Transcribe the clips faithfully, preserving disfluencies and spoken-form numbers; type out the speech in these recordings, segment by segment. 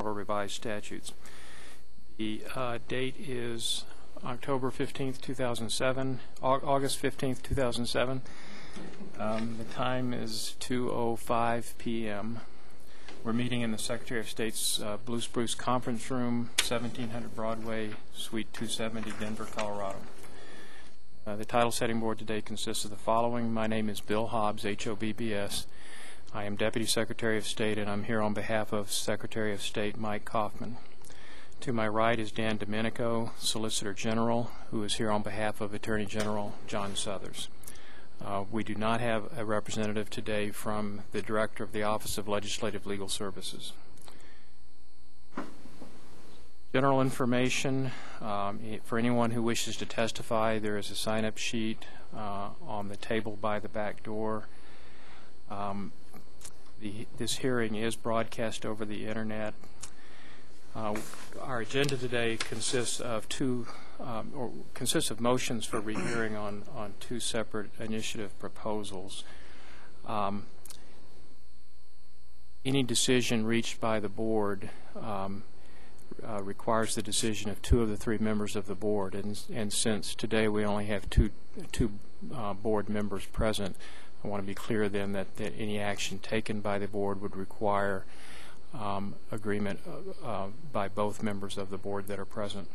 Colorado Revised Statutes. The uh, date is October fifteenth, two thousand seven, August fifteenth, two thousand seven. Um, the time is two oh five p m We're meeting in the Secretary of State's uh, Blue Spruce Conference Room, seventeen hundred Broadway, Suite two seventy, Denver, Colorado. Uh, the title setting board today consists of the following. My name is Bill Hobbs, H O B B S. I am Deputy Secretary of State, and I'm here on behalf of Secretary of State Mike Kaufman. To my right is Dan Domenico, Solicitor General, who is here on behalf of Attorney General John Suthers. Uh, we do not have a representative today from the Director of the Office of Legislative Legal Services. General information, um, for anyone who wishes to testify, there is a sign-up sheet uh, on the table by the back door. Um, the, this hearing is broadcast over the Internet. Uh, our agenda today consists of two, um, or consists of motions for rehearing on, on two separate initiative proposals. Um, any decision reached by the board um, uh, requires the decision of two of the three members of the board, and, and since today we only have two, two uh, board members present, I want to be clear then that, that any action taken by the board would require Um, agreement uh, uh, by both members of the board that are present.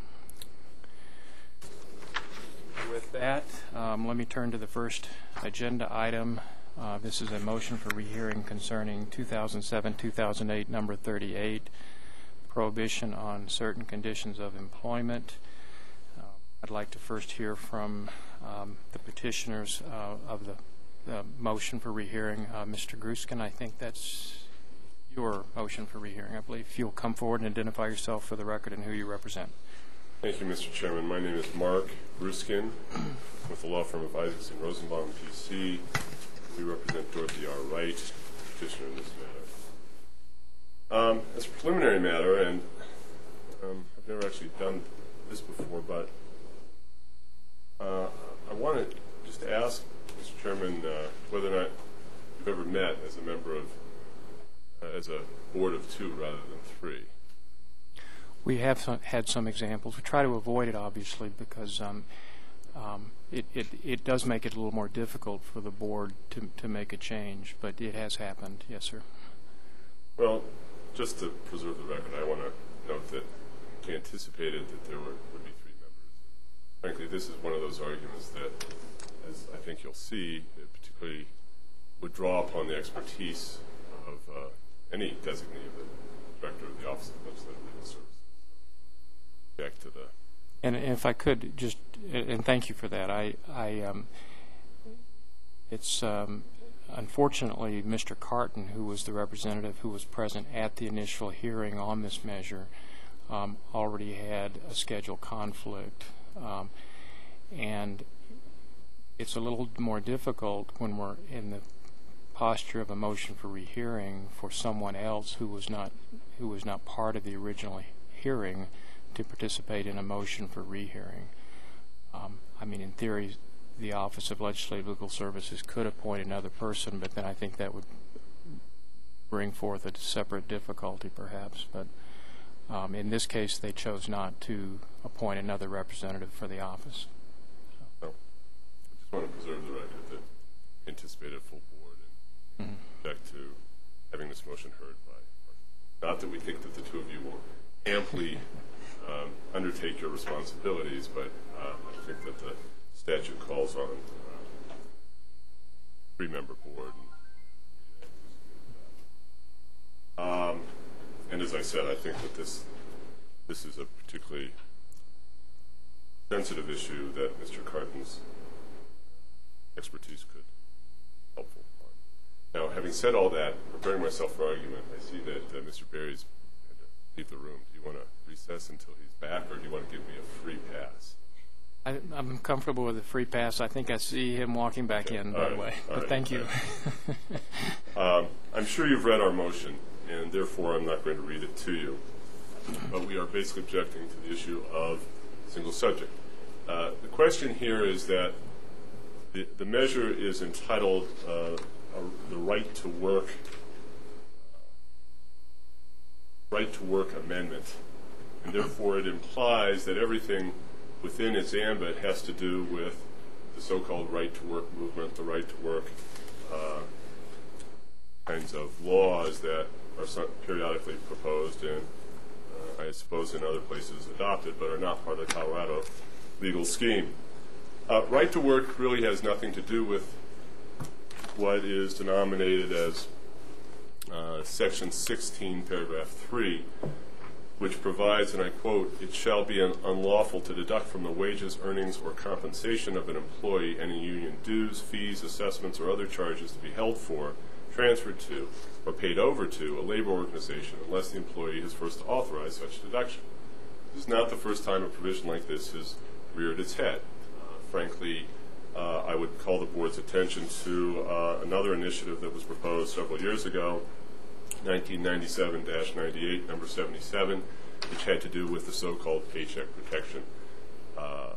With that, um, let me turn to the first agenda item. Uh, this is a motion for rehearing concerning two thousand seven two thousand eight number thirty-eight, prohibition on certain conditions of employment. Uh, I'd like to first hear from um, the petitioners uh, of the, the motion for rehearing. Uh, Mister Gruskin, I think that's your motion for rehearing. I believe if you'll come forward and identify yourself for the record and who you represent. Thank you, Mister Chairman. My name is Mark Gruskin with the law firm of Isaacson Rosenbaum, P C. We represent Dorothy R. Wright, petitioner in this matter. Um, as a preliminary matter, and um, I've never actually done this before, but uh, I want to just ask, Mister Chairman, uh, whether or not you've ever met as a member of as a board of two rather than three. We have some, had some examples. We try to avoid it, obviously, because um, um, it, it, it does make it a little more difficult for the board to, to make a change, but it has happened. Yes, sir. Well, just to preserve the record, I want to note that we anticipated that there were, would be three members. Frankly, this is one of those arguments that, as I think you'll see, it particularly would draw upon the expertise of uh, any designee of the Director of the Office of Legislative Legal Services. Back to the. And if I could just, and thank you for that. I, I, um, it's um, unfortunately Mister Carton, who was the representative who was present at the initial hearing on this measure, um, already had a schedule conflict, um, and it's a little more difficult when we're in the posture of a motion for rehearing for someone else who was not who was not part of the original hearing to participate in a motion for rehearing. Um, I mean, in theory, the Office of Legislative Legal Services could appoint another person, but then I think that would bring forth a separate difficulty, perhaps. But um, in this case, they chose not to appoint another representative for the office. So, I just want to preserve the record that anticipated full board. Mm-hmm. Back to having this motion heard by, not that we think that the two of you will amply um, undertake your responsibilities, but uh, I think that the statute calls on uh, three-member board. Um, and as I said, I think that this this is a particularly sensitive issue that Mister Carton's expertise could be helpful. Now, having said all that, preparing myself for argument, I see that uh, Mister Berry's had to leave the room. Do you want to recess until he's back, or do you want to give me a free pass? I, I'm comfortable with a free pass. I think I see him walking back okay. in, by the way. But right. Thank you. um, I'm sure you've read our motion, and therefore I'm not going to read it to you. But we are basically objecting to the issue of single subject. Uh, the question here is that the, the measure is entitled uh, Uh, the right to work right-to-work amendment, and therefore it implies that everything within its ambit has to do with the so-called right-to-work movement, the right-to-work uh, kinds of laws that are some, periodically proposed and, uh, I suppose, in other places adopted, but are not part of the Colorado legal scheme. Uh, right-to-work really has nothing to do with what is denominated as uh, Section sixteen, paragraph three, which provides, and I quote, "It shall be un- unlawful to deduct from the wages, earnings, or compensation of an employee any union dues, fees, assessments, or other charges to be held for, transferred to, or paid over to a labor organization unless the employee has first authorized such deduction." This is not the first time a provision like this has reared its head. Uh, frankly, uh, I would call the board's attention to uh, another initiative that was proposed several years ago, nineteen ninety-seven dash ninety-eight, number seventy-seven, which had to do with the so-called paycheck protection uh,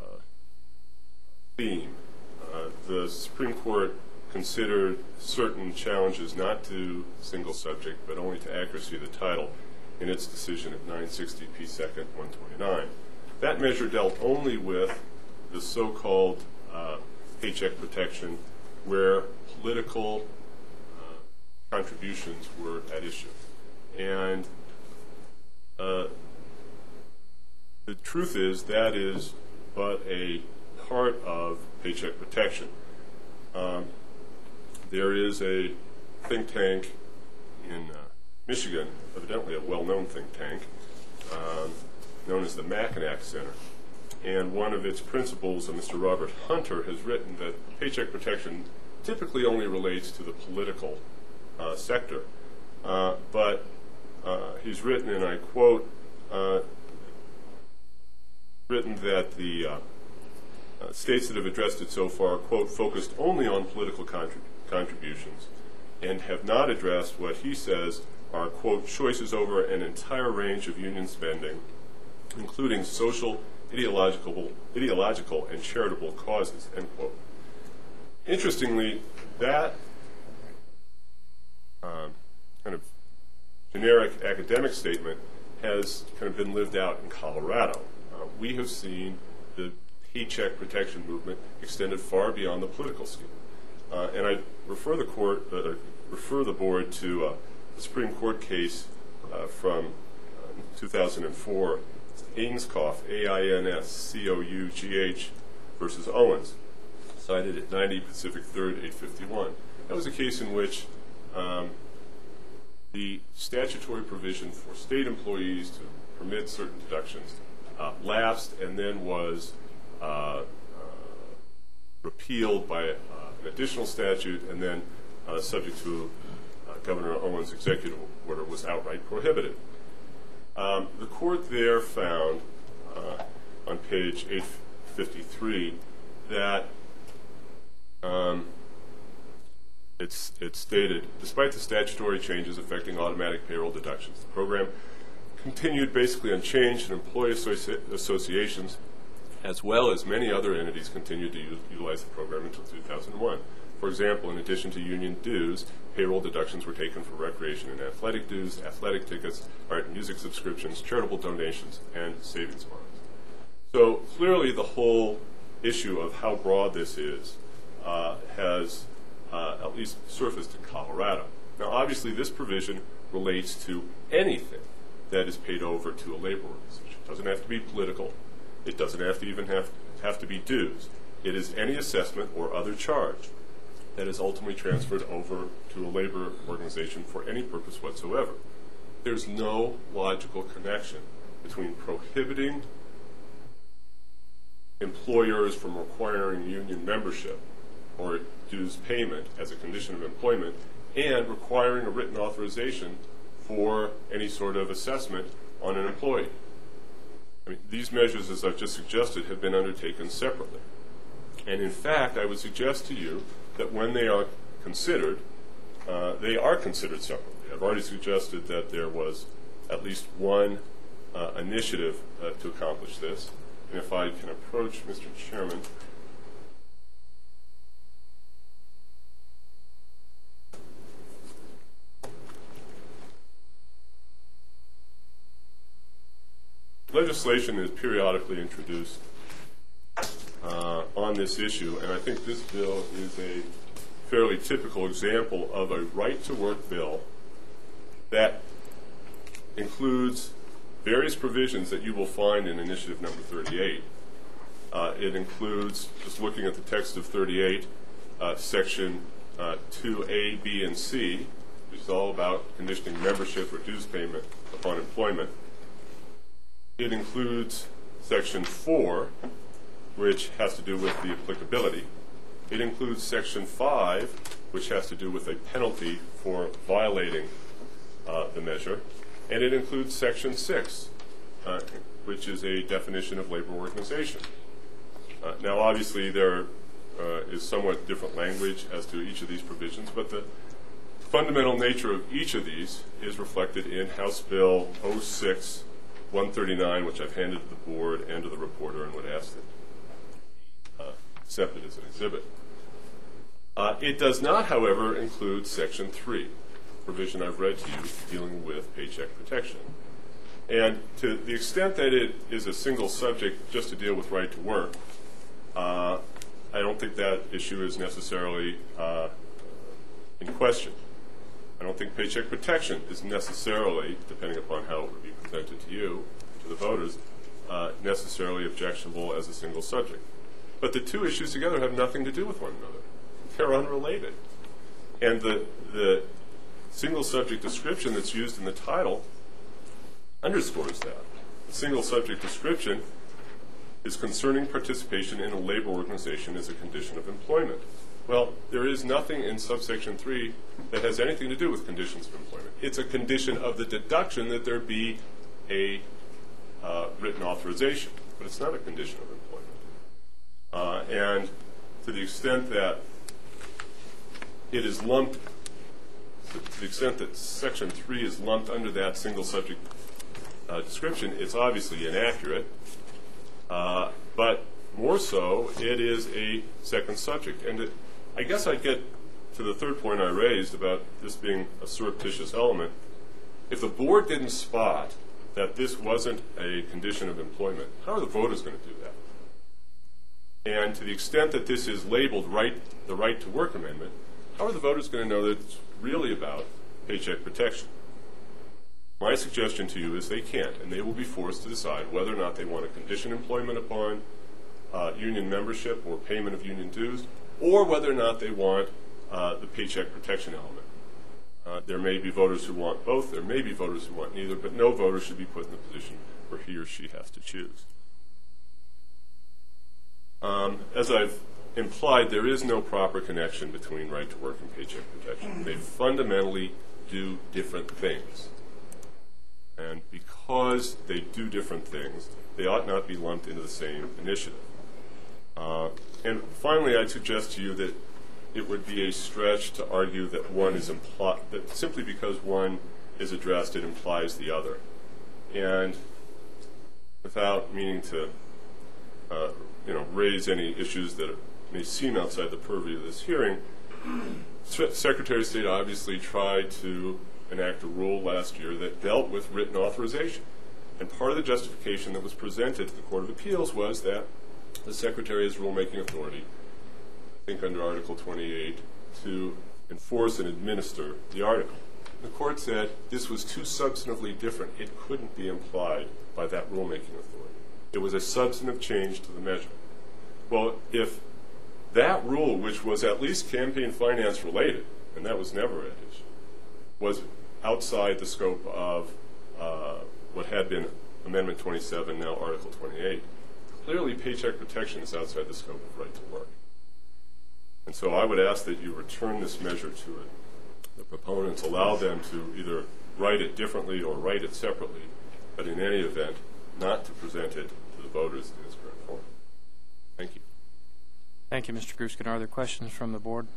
theme. Uh, the Supreme Court considered certain challenges not to single subject, but only to accuracy of the title in its decision at nine sixty P second one twenty-nine. That measure dealt only with the so-called uh, paycheck protection where political uh, contributions were at issue. And uh, the truth is that is but a part of paycheck protection. Um, there is a think tank in uh, Michigan, evidently a well-known think tank, um, known as the Mackinac Center. And one of its principals, uh, Mister Robert Hunter, has written that paycheck protection typically only relates to the political uh, sector. Uh, but uh, he's written, and I quote, uh, written that the uh, uh, states that have addressed it so far, quote, focused only on political contrib- contributions and have not addressed what he says are, quote, choices over an entire range of union spending, including social, ideological, ideological and charitable causes, end quote. Interestingly, that um, kind of generic academic statement has kind of been lived out in Colorado. Uh, we have seen the paycheck protection movement extended far beyond the political scheme. Uh, and I refer the court, uh, refer the board to uh, the Supreme Court case uh, from uh, two thousand four, Ainscough, A I N S C O U G H versus Owens, cited at ninety Pacific third, eight fifty-one. That was a case in which um, the statutory provision for state employees to permit certain deductions uh, lapsed and then was uh, uh, repealed by uh, an additional statute, and then uh, subject to uh, Governor Owens' executive order was outright prohibited. Um, the court there found uh, on page eight fifty-three that um, it's, it stated, despite the statutory changes affecting automatic payroll deductions, the program continued basically unchanged, and employee associ- associations, as well as many other entities, continued to u- utilize the program until two thousand one. For example, in addition to union dues, payroll deductions were taken for recreation and athletic dues, athletic tickets, art and music subscriptions, charitable donations, and savings bonds. So clearly the whole issue of how broad this is uh, has uh, at least surfaced in Colorado. Now, obviously, this provision relates to anything that is paid over to a labor organization. It doesn't have to be political. It doesn't have to even have, have to be dues. It is any assessment or other charge that is ultimately transferred over to a labor organization for any purpose whatsoever. There's no logical connection between prohibiting employers from requiring union membership or dues payment as a condition of employment and requiring a written authorization for any sort of assessment on an employee. I mean, these measures, as I've just suggested, have been undertaken separately. And in fact, I would suggest to you that when they are considered, uh, they are considered separately. I've already suggested that there was at least one uh, initiative uh, to accomplish this. And if I can approach Mister Chairman. legislation is periodically introduced uh, on this issue, and I think this bill is a fairly typical example of a right-to-work bill that includes various provisions that you will find in initiative number thirty-eight. Uh, it includes, just looking at the text of thirty-eight, uh, section uh, two A, B, and C, which is all about conditioning membership or dues payment upon employment. It includes section four, which has to do with the applicability. It includes section five, which has to do with a penalty for violating uh, the measure. And it includes section six, uh, which is a definition of labor organization. Uh, now, obviously, there uh, is somewhat different language as to each of these provisions, but the fundamental nature of each of these is reflected in House Bill oh six one thirty-nine, which I've handed to the board and to the reporter and would ask that uh, accepted as an exhibit. Uh, it does not, however, include section three, provision I've read to you dealing with paycheck protection. And to the extent that it is a single subject just to deal with right to work, uh, I don't think that issue is necessarily uh, in question. I don't think paycheck protection is necessarily, depending upon how it would be presented to you, to the voters, uh, necessarily objectionable as a single subject. But the two issues together have nothing to do with one another. They're unrelated. And the, the single subject description that's used in the title underscores that. The single subject description is concerning participation in a labor organization as a condition of employment. Well, there is nothing in subsection three that has anything to do with conditions of employment. It's a condition of the deduction that there be a uh, written authorization, but it's not a condition of employment. Uh, and to the extent that it is lumped, to the extent that section three is lumped under that single subject uh, description, it's obviously inaccurate. Uh, but more so, it is a second subject. And it, I guess I'd get to the third point I raised about this being a surreptitious element. If the board didn't spot that this wasn't a condition of employment, how are the voters going to do that? And to the extent that this is labeled right, the right to work amendment, how are the voters going to know that it's really about paycheck protection? My suggestion to you is they can't, and they will be forced to decide whether or not they want to condition employment upon uh, union membership or payment of union dues, or whether or not they want uh, the paycheck protection element. Uh, there may be voters who want both. There may be voters who want neither, but no voter should be put in the position where he or she has to choose. Um, as I've implied, there is no proper connection between right to work and paycheck protection. They fundamentally do different things. And because they do different things, they ought not be lumped into the same initiative. Uh, and finally, I'd suggest to you that it would be a stretch to argue that one is impli- that simply because one is addressed, it implies the other. And without meaning to uh, you know, raise any issues that may seem outside the purview of this hearing, Secretary of State obviously tried to enact a rule last year that dealt with written authorization. And part of the justification that was presented to the Court of Appeals was that the Secretary has rulemaking authority, I think under Article twenty-eight, to enforce and administer the article. The Court said this was too substantively different. It couldn't be implied by that rulemaking authority. It was a substantive change to the measure. Well, if that rule, which was at least campaign finance related, and that was never at issue, was outside the scope of uh, what had been Amendment twenty-seven, now Article twenty-eight, clearly paycheck protection is outside the scope of right to work. And so I would ask that you return this measure to it. The proponents allow them to either write it differently or write it separately, but in any event, not to present it to the voters in its current form. Thank you. Thank you, Mister Gruskin. Are there questions from the board?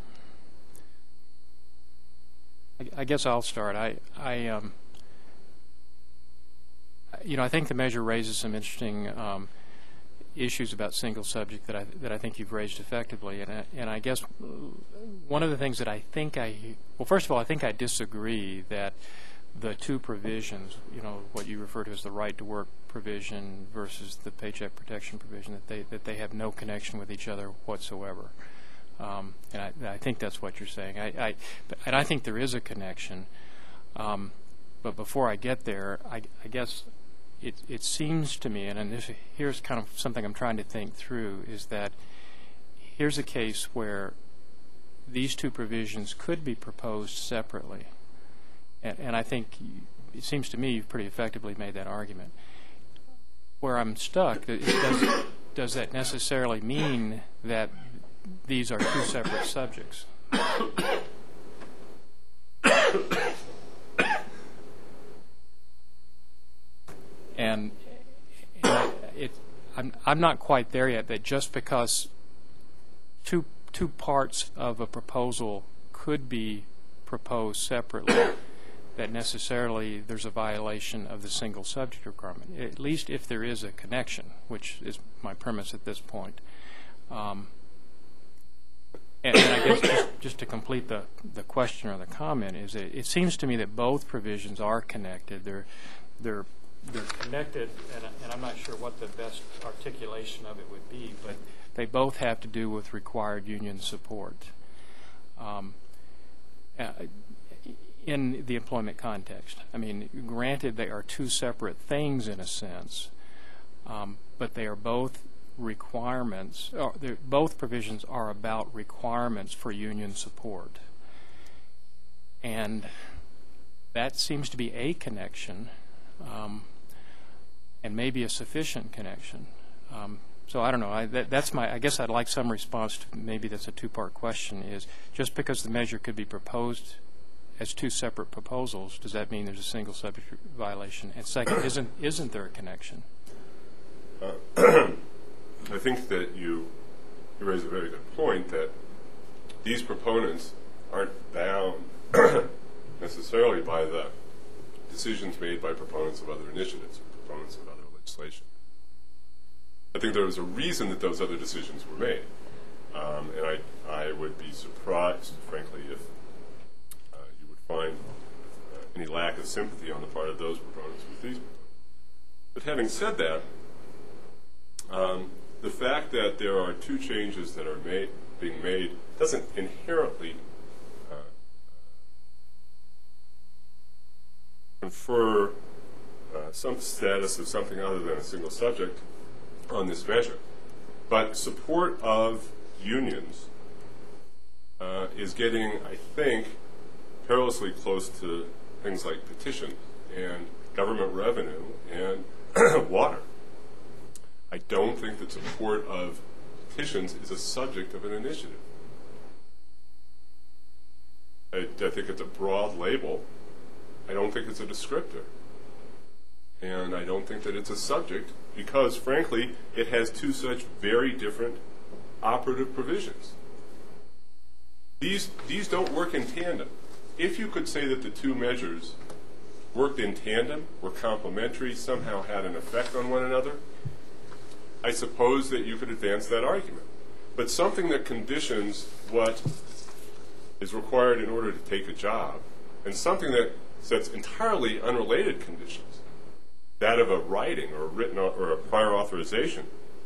I, I guess I'll start. I, I, um, you know, I think the measure raises some interesting um, issues about single subject that I that I think you've raised effectively, and I, and I guess one of the things that I think I well, first of all, I think I disagree that the two provisions, you know, what you refer to as the right to work provision versus the paycheck protection provision, that they that they have no connection with each other whatsoever. Um, and I, I think that's what you're saying. I, I, and I think there is a connection. Um, but before I get there, I, I guess it, it seems to me, and, and this, here's kind of something I'm trying to think through, is that here's a case where these two provisions could be proposed separately. And, and I think it seems to me you've pretty effectively made that argument. Where I'm stuck, it does, does that necessarily mean that these are two separate subjects? And, and I, it, I'm, I'm not quite there yet, that just because two, two parts of a proposal could be proposed separately, that necessarily there's a violation of the single subject requirement, at least if there is a connection, which is my premise at this point. Um, and, and I guess just, just to complete the, the question or the comment is that it seems to me that both provisions are connected. They're, they're, they're connected, and, and I'm not sure what the best articulation of it would be, but they both have to do with required union support. Um, uh, in the employment context. I mean, granted, they are two separate things in a sense, um, but they are both requirements, or both provisions are about requirements for union support. And that seems to be a connection, um, and maybe a sufficient connection. Um, so I don't know. I, that, that's my. I guess I'd like some response to, maybe that's a two-part question, is just because the measure could be proposed as two separate proposals, does that mean there's a single subject violation? And second, isn't isn't there a connection? Uh, I think that you, you raise a very good point, that these proponents aren't bound necessarily by the decisions made by proponents of other initiatives or proponents of other legislation. I think there was a reason that those other decisions were made. Um, and I, I would be surprised, frankly, if find uh, any lack of sympathy on the part of those proponents with these proponents. But having said that, um, the fact that there are two changes that are made, being made doesn't inherently uh, confer uh, some status of something other than a single subject on this measure. But support of unions uh, is getting, I think, perilously close to things like petition and government revenue and water. I don't think that support of petitions is a subject of an initiative. I, I think it's a broad label. I don't think it's a descriptor. And I don't think that it's a subject because, frankly, it has two such very different operative provisions. These, these don't work in tandem. If you could say that the two measures worked in tandem, were complementary, somehow had an effect on one another, I suppose that you could advance that argument. But something that conditions what is required in order to take a job, and something that sets entirely unrelated conditions, that of a writing or a written or a prior authorization,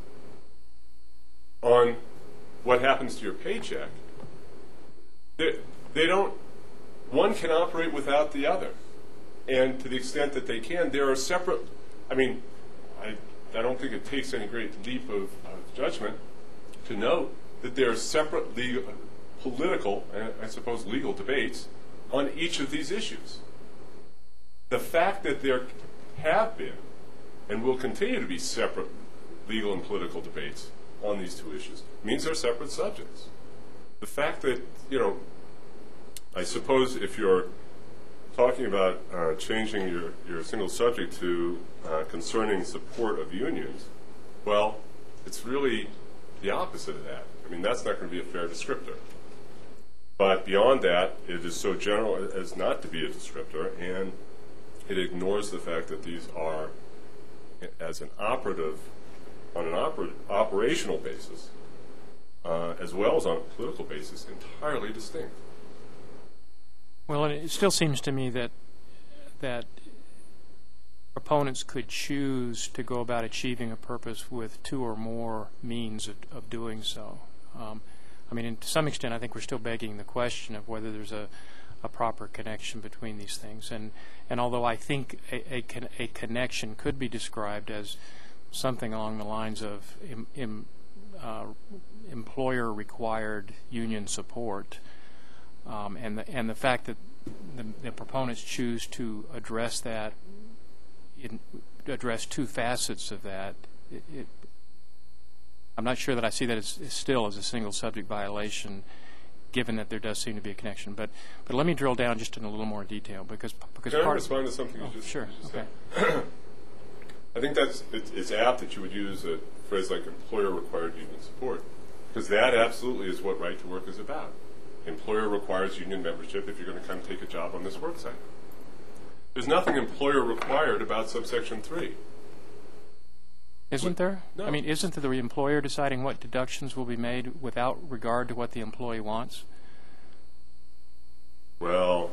on what happens to your paycheck, they, they don't. One can operate without the other. And to the extent that they can, there are separate, I mean, I, I don't think it takes any great leap of, of judgment to note that there are separate legal, political, and I suppose legal debates on each of these issues. The fact that there have been and will continue to be separate legal and political debates on these two issues means they're separate subjects. The fact that, you know, I suppose if you're talking about uh, changing your, your single subject to uh, concerning support of unions, well, it's really the opposite of that. I mean, that's not going to be a fair descriptor. But beyond that, it is so general as not to be a descriptor, and it ignores the fact that these are, as an operative, on an oper- operational basis, uh, as well as on a political basis, entirely distinct. Well, and it still seems to me that that proponents could choose to go about achieving a purpose with two or more means of, of doing so. Um, I mean, and to some extent, I think we're still begging the question of whether there's a, a proper connection between these things. And, and although I think a, a, con a connection could be described as something along the lines of im, im, uh, employer-required union support, um, and, the, and the fact that the, the proponents choose to address that, in, address two facets of that, it, it, I'm not sure that I see that as, as still as a single subject violation, given that there does seem to be a connection. But but let me drill down just in a little more detail, because because Can part I respond to something you oh, just, sure you just okay. said? I think that's it's, it's apt that you would use a phrase like employer-required union support, because that absolutely is what right to work is about. Employer requires union membership if you're going to come take a job on this work site. There's nothing employer-required about subsection three. Isn't there? No. I mean, isn't the employer deciding what deductions will be made without regard to what the employee wants? Well,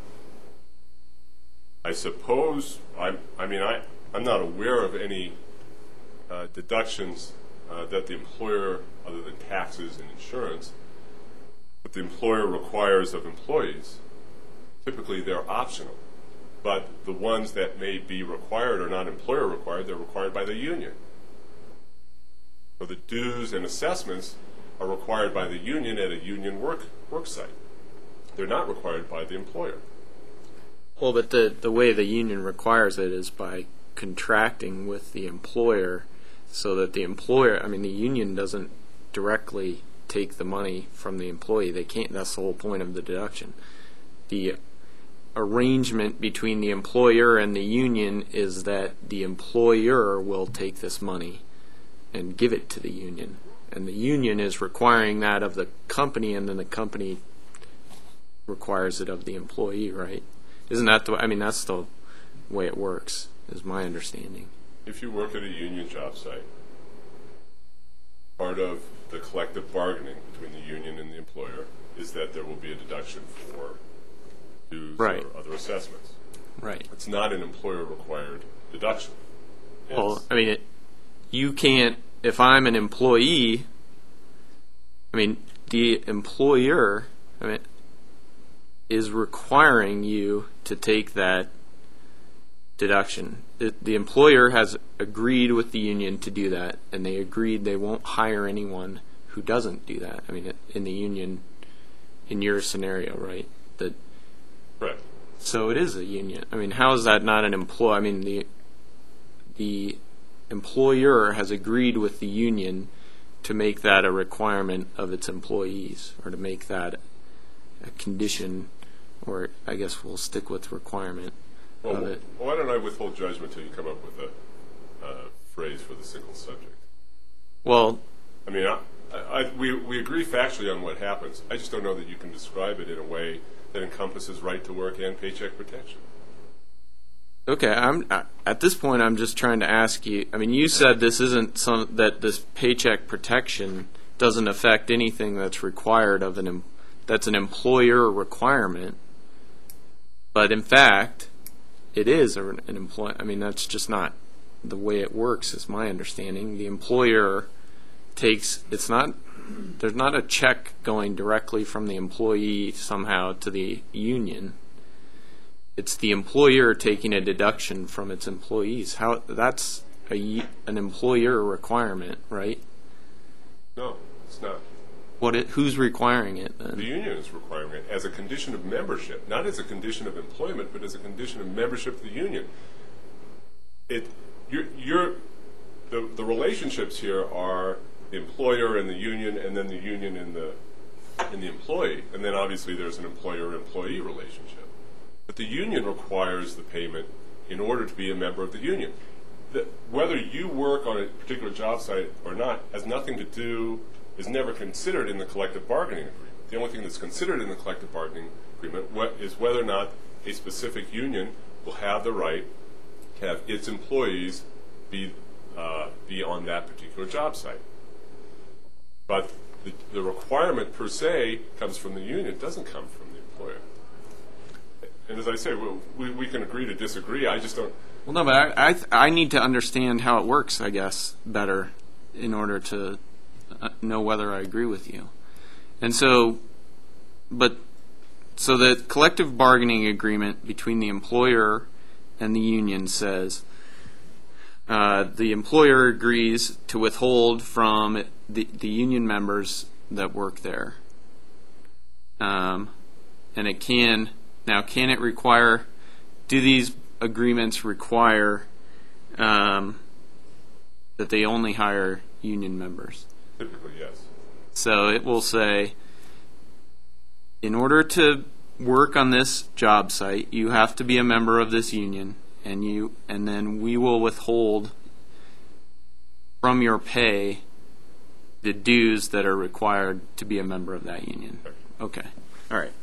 I suppose, I'm, I mean, I, I'm not aware of any uh, deductions uh, that the employer, other than taxes and insurance, that the employer requires of employees. Typically, they're optional. But the ones that may be required are not employer required, they're required by the union. So the dues and assessments are required by the union at a union work work site. They're not required by the employer. Well, but the, the way the union requires it is by contracting with the employer, so that the employer, I mean, the union doesn't directly take the money from the employee. They can't, that's the whole point of the deduction. The arrangement between the employer and the union is that the employer will take this money and give it to the union, and the union is requiring that of the company, and then the company requires it of the employee, right? Isn't that the, I mean, that's the way it works, is my understanding. If you work at a union job site, part of the collective bargaining between the union and the employer is that there will be a deduction for dues Right. or other assessments. Right. It's not an employer-required deduction. It's, Well, I mean, it, you can't, if I'm an employee, I mean, the employer, I mean, is requiring you to take that deduction. The, the employer has agreed with the union to do that, and they agreed they won't hire anyone who doesn't do that. I mean, in the union, in your scenario, right? That. Right. So it is a union. I mean, how is that not an employee? I mean, the the employer has agreed with the union to make that a requirement of its employees, or to make that a condition, or I guess we'll stick with requirement Well, of it. why don't I withhold judgment until you come up with a uh, phrase for the single subject? Well, I mean, I, I, we, we agree factually on what happens. I just don't know that you can describe it in a way that encompasses right to work and paycheck protection. okay. I'm at this point. I'm just trying to ask you. I mean, you said this isn't some that this paycheck protection doesn't affect anything that's required of an em, that's an employer requirement. But in fact, it is an employ. I mean, that's just not the way it works, is my understanding. The employer takes. It's not. There's not a check going directly from the employee somehow to the union. It's the employer taking a deduction from its employees. How that's a, an employer requirement, right? No, it's not. What? It, who's requiring it then? The union is requiring it as a condition of membership, not as a condition of employment, but as a condition of membership of the union. It, you're, you're, the, the relationships here are the employer and the union, and then the union and the, and the employee, and then obviously there's an employer-employee relationship. But the union requires the payment in order to be a member of the union. The, whether you work on a particular job site or not has nothing to do, is never considered in the collective bargaining agreement. The only thing that's considered in the collective bargaining agreement what, is whether or not a specific union will have the right to have its employees be, uh, be on that particular job site. But the, the requirement per se comes from the union. It doesn't come from the employer. and as I say, we, we, we can agree to disagree. I just don't. Well, no, but I, I, th- I need to understand how it works, I guess, better in order to uh, know whether I agree with you. And so, but, so the collective bargaining agreement between the employer and the union says uh, the employer agrees to withhold from the, the union members that work there. Um, and it can, now can it require, do these agreements require um, that they only hire union members? Typically, yes. So it will say, in order to work on this job site, you have to be a member of this union, and you, and then we will withhold from your pay the dues that are required to be a member of that union. Okay. All right.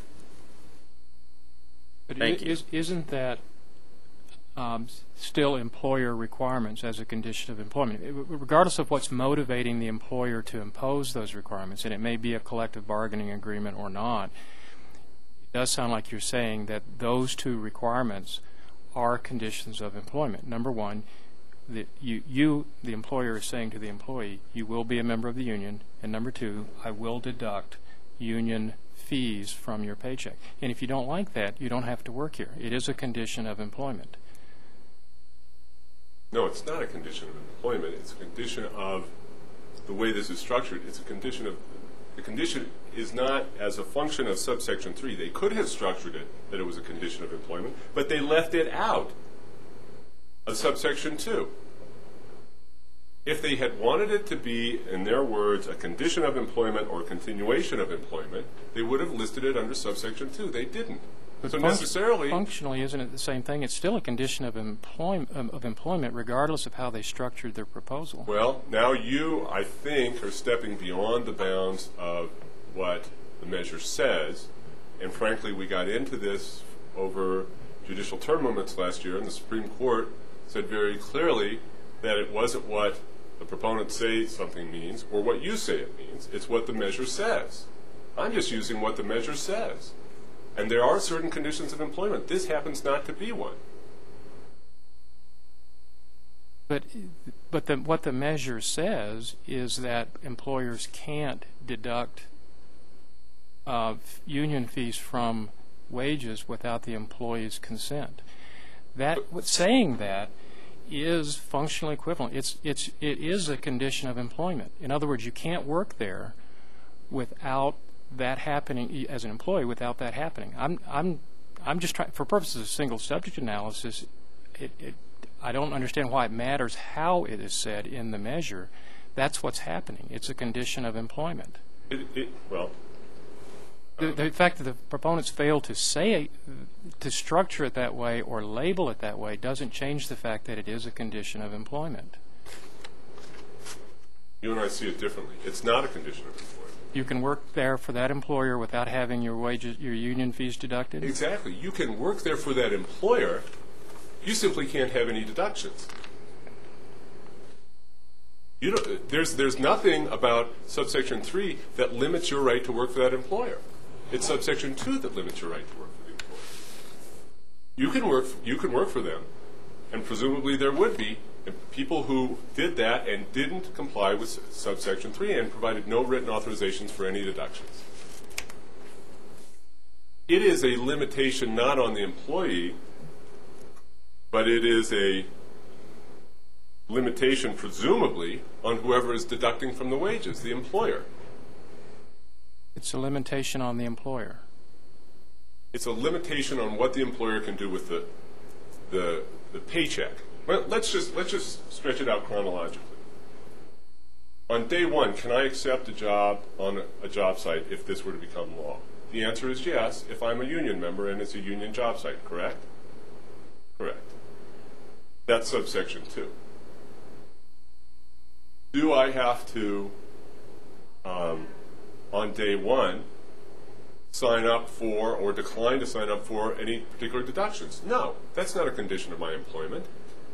But Thank i- you. is- Isn't that um, s- still employer requirements as a condition of employment? It- Regardless of what's motivating the employer to impose those requirements, and it may be a collective bargaining agreement or not, it does sound like you're saying that those two requirements are conditions of employment. Number one, the, you, you, the employer, is saying to the employee, you will be a member of the union, and number two, I will deduct union fees from your paycheck. And if you don't like that, you don't have to work here. It is a condition of employment. No, it's not a condition of employment. It's a condition of the way this is structured. It's a condition of, the condition is not as a function of subsection three. They could have structured it that it was a condition of employment, but they left it out of subsection two. If they had wanted it to be, in their words, a condition of employment or continuation of employment, they would have listed it under subsection two. They didn't. But So func- necessarily, functionally, isn't it the same thing? It's still a condition of, employ- um, of employment, regardless of how they structured their proposal. well, now you, I think, are stepping beyond the bounds of what the measure says. And frankly, we got into this over judicial term limits last year, and the Supreme Court said very clearly that it wasn't what the proponents say something means or what you say it means. It's what the measure says. I'm just using what the measure says. And there are certain conditions of employment. This happens not to be one. But, but the, what the measure says is that employers can't deduct uh, union fees from wages without the employee's consent. That, what- saying that is functionally equivalent. It's, it's, it is a condition of employment. In other words, you can't work there without that happening as an employee without that happening. I'm, I'm, I'm just trying, for purposes of single subject analysis, it, it, I don't understand why it matters how it is said in the measure. That's what's happening. It's a condition of employment. It, it, well, The, the fact that the proponents fail to say, to structure it that way or label it that way doesn't change the fact that it is a condition of employment. you and I see it differently. It's not a condition of employment. You can work there for that employer without having your wages, your union fees deducted? Exactly. You can work there for that employer. You simply can't have any deductions. You don't, there's, there's nothing about subsection three that limits your right to work for that employer. It's subsection two that limits your right to work for the employer. You can work, you can work for them, and presumably there would be people who did that and didn't comply with subsection three and provided no written authorizations for any deductions. It is a limitation not on the employee, but it is a limitation presumably on whoever is deducting from the wages, the employer. It's a limitation on the employer. It's a limitation on what the employer can do with the the, the paycheck. Well, let's just let's just stretch it out chronologically. On day one, can I accept a job on a, a job site if this were to become law? The answer is yes, if I'm a union member and it's a union job site, correct? Correct. That's subsection two. Do I have to, um, on day one, sign up for or decline to sign up for any particular deductions? No, that's not a condition of my employment.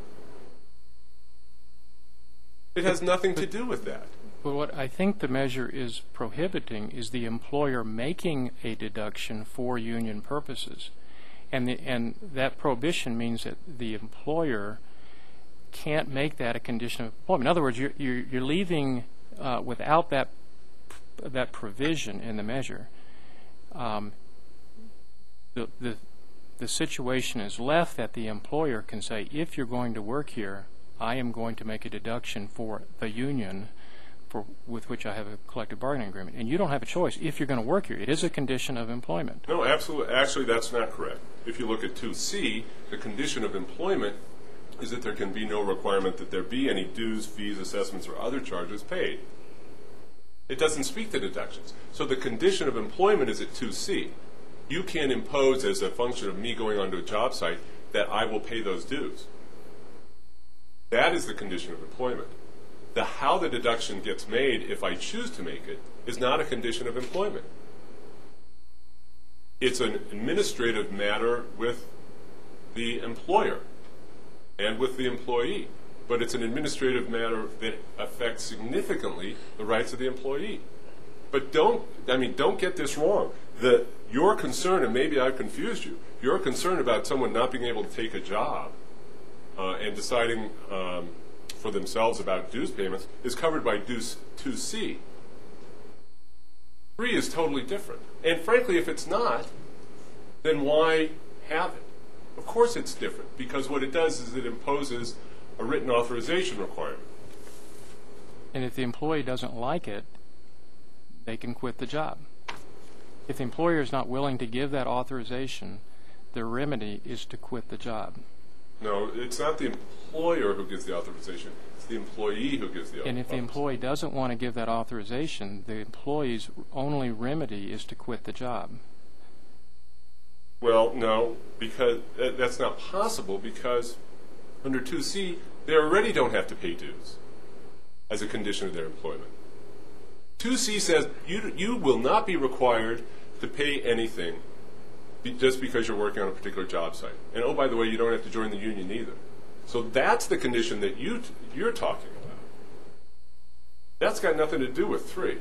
It has nothing to do with that. But what I think the measure is prohibiting is the employer making a deduction for union purposes. And, the, and that prohibition means that the employer can't make that a condition of employment. In other words, you're, you're, you're leaving uh, without that, that provision in the measure. Um, the, the, the situation is left that the employer can say, if you're going to work here, I am going to make a deduction for the union for, with which I have a collective bargaining agreement. And you don't have a choice if you're going to work here. It is a condition of employment. No, absolutely. Actually, that's not correct. If you look at two C, the condition of employment is that there can be no requirement that there be any dues, fees, assessments, or other charges paid. It doesn't speak to deductions. So the condition of employment is at two C. You can impose as a function of me going onto a job site that I will pay those dues. That is the condition of employment. The how the deduction gets made, if I choose to make it, is not a condition of employment. It's an administrative matter with the employer and with the employee, but it's an administrative matter that affects significantly the rights of the employee. But don't, I mean, don't get this wrong. The, your concern, and maybe I've confused you, your concern about someone not being able to take a job uh, and deciding um, for themselves about dues payments is covered by dues two C. three is totally different. And frankly, if it's not, then why have it? Of course it's different, because what it does is it imposes a written authorization requirement. And if the employee doesn't like it, they can quit the job. If the employer is not willing to give that authorization, the remedy is to quit the job. No, it's not the employer who gives the authorization. It's the employee who gives the authorization. And if the employee doesn't want to give that authorization, the employee's only remedy is to quit the job. Well, no, because uh, that's not possible, because under two C, they already don't have to pay dues as a condition of their employment. two C says you, you will not be required to pay anything be, just because you're working on a particular job site. And oh, by the way, you don't have to join the union either. So that's the condition that you t- you're talking about. That's got nothing to do with three.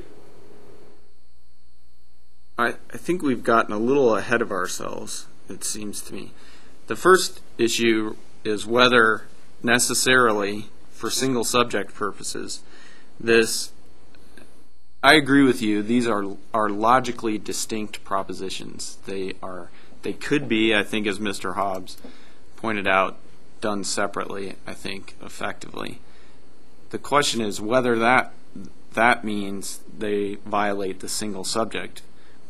I, I think we've gotten a little ahead of ourselves, it seems to me. The first issue is whether necessarily, for single subject purposes, this, I agree with you, these are are logically distinct propositions. They are, they could be, I think, as Mister Hobbs pointed out, done separately, I think, effectively. The question is whether that that means they violate the single subject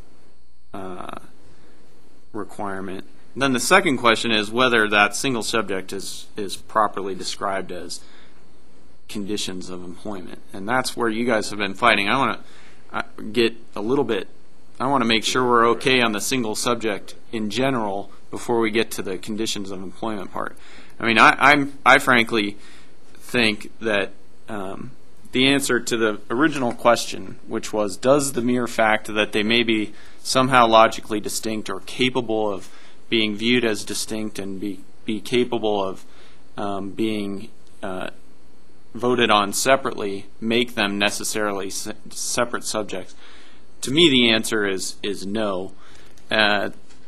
uh, requirement. And then the second question is whether that single subject is, is properly described as conditions of employment. And that's where you guys have been fighting. I want to get a little bit, I want to make sure we're okay on the single subject in general before we get to the conditions of employment part. I mean, I, I'm, I frankly think that um, the answer to the original question, which was, does the mere fact that they may be somehow logically distinct or capable of being viewed as distinct and be, be capable of um, being uh, voted on separately, make them necessarily se- separate subjects? To me, the answer is, is no. Uh,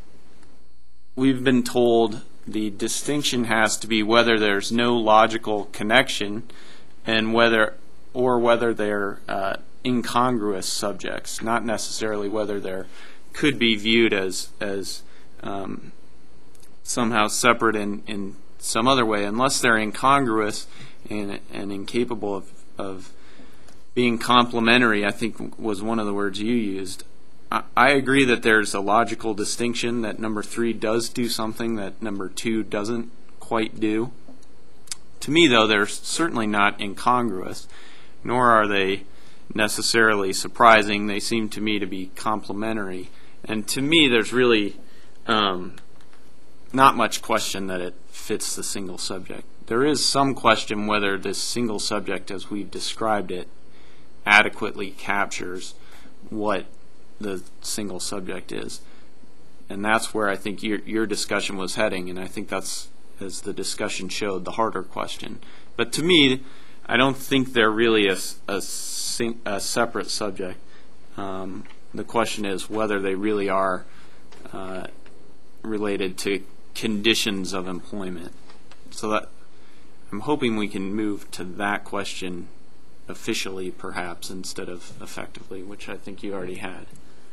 we've been told the distinction has to be whether there's no logical connection and whether or whether they're uh, incongruous subjects, not necessarily whether they're could be viewed as as um, somehow separate in, in some other way, unless they're incongruous and, and incapable of, of being complementary, I think was one of the words you used. I, I agree that there's a logical distinction, that number three does do something that number two doesn't quite do. To me, though, they're certainly not incongruous, nor are they necessarily surprising. They seem to me to be complementary. And to me, there's really um, not much question that it fits the single subject. There is some question whether this single subject, as we've described it, adequately captures what the single subject is. And that's where I think your, your discussion was heading, and I think that's, as the discussion showed, the harder question. But to me, I don't think they're really a, a, a separate subject. Um, the question is whether they really are uh, related to conditions of employment. So that I'm hoping we can move to that question officially, perhaps, instead of effectively, which I think you already had.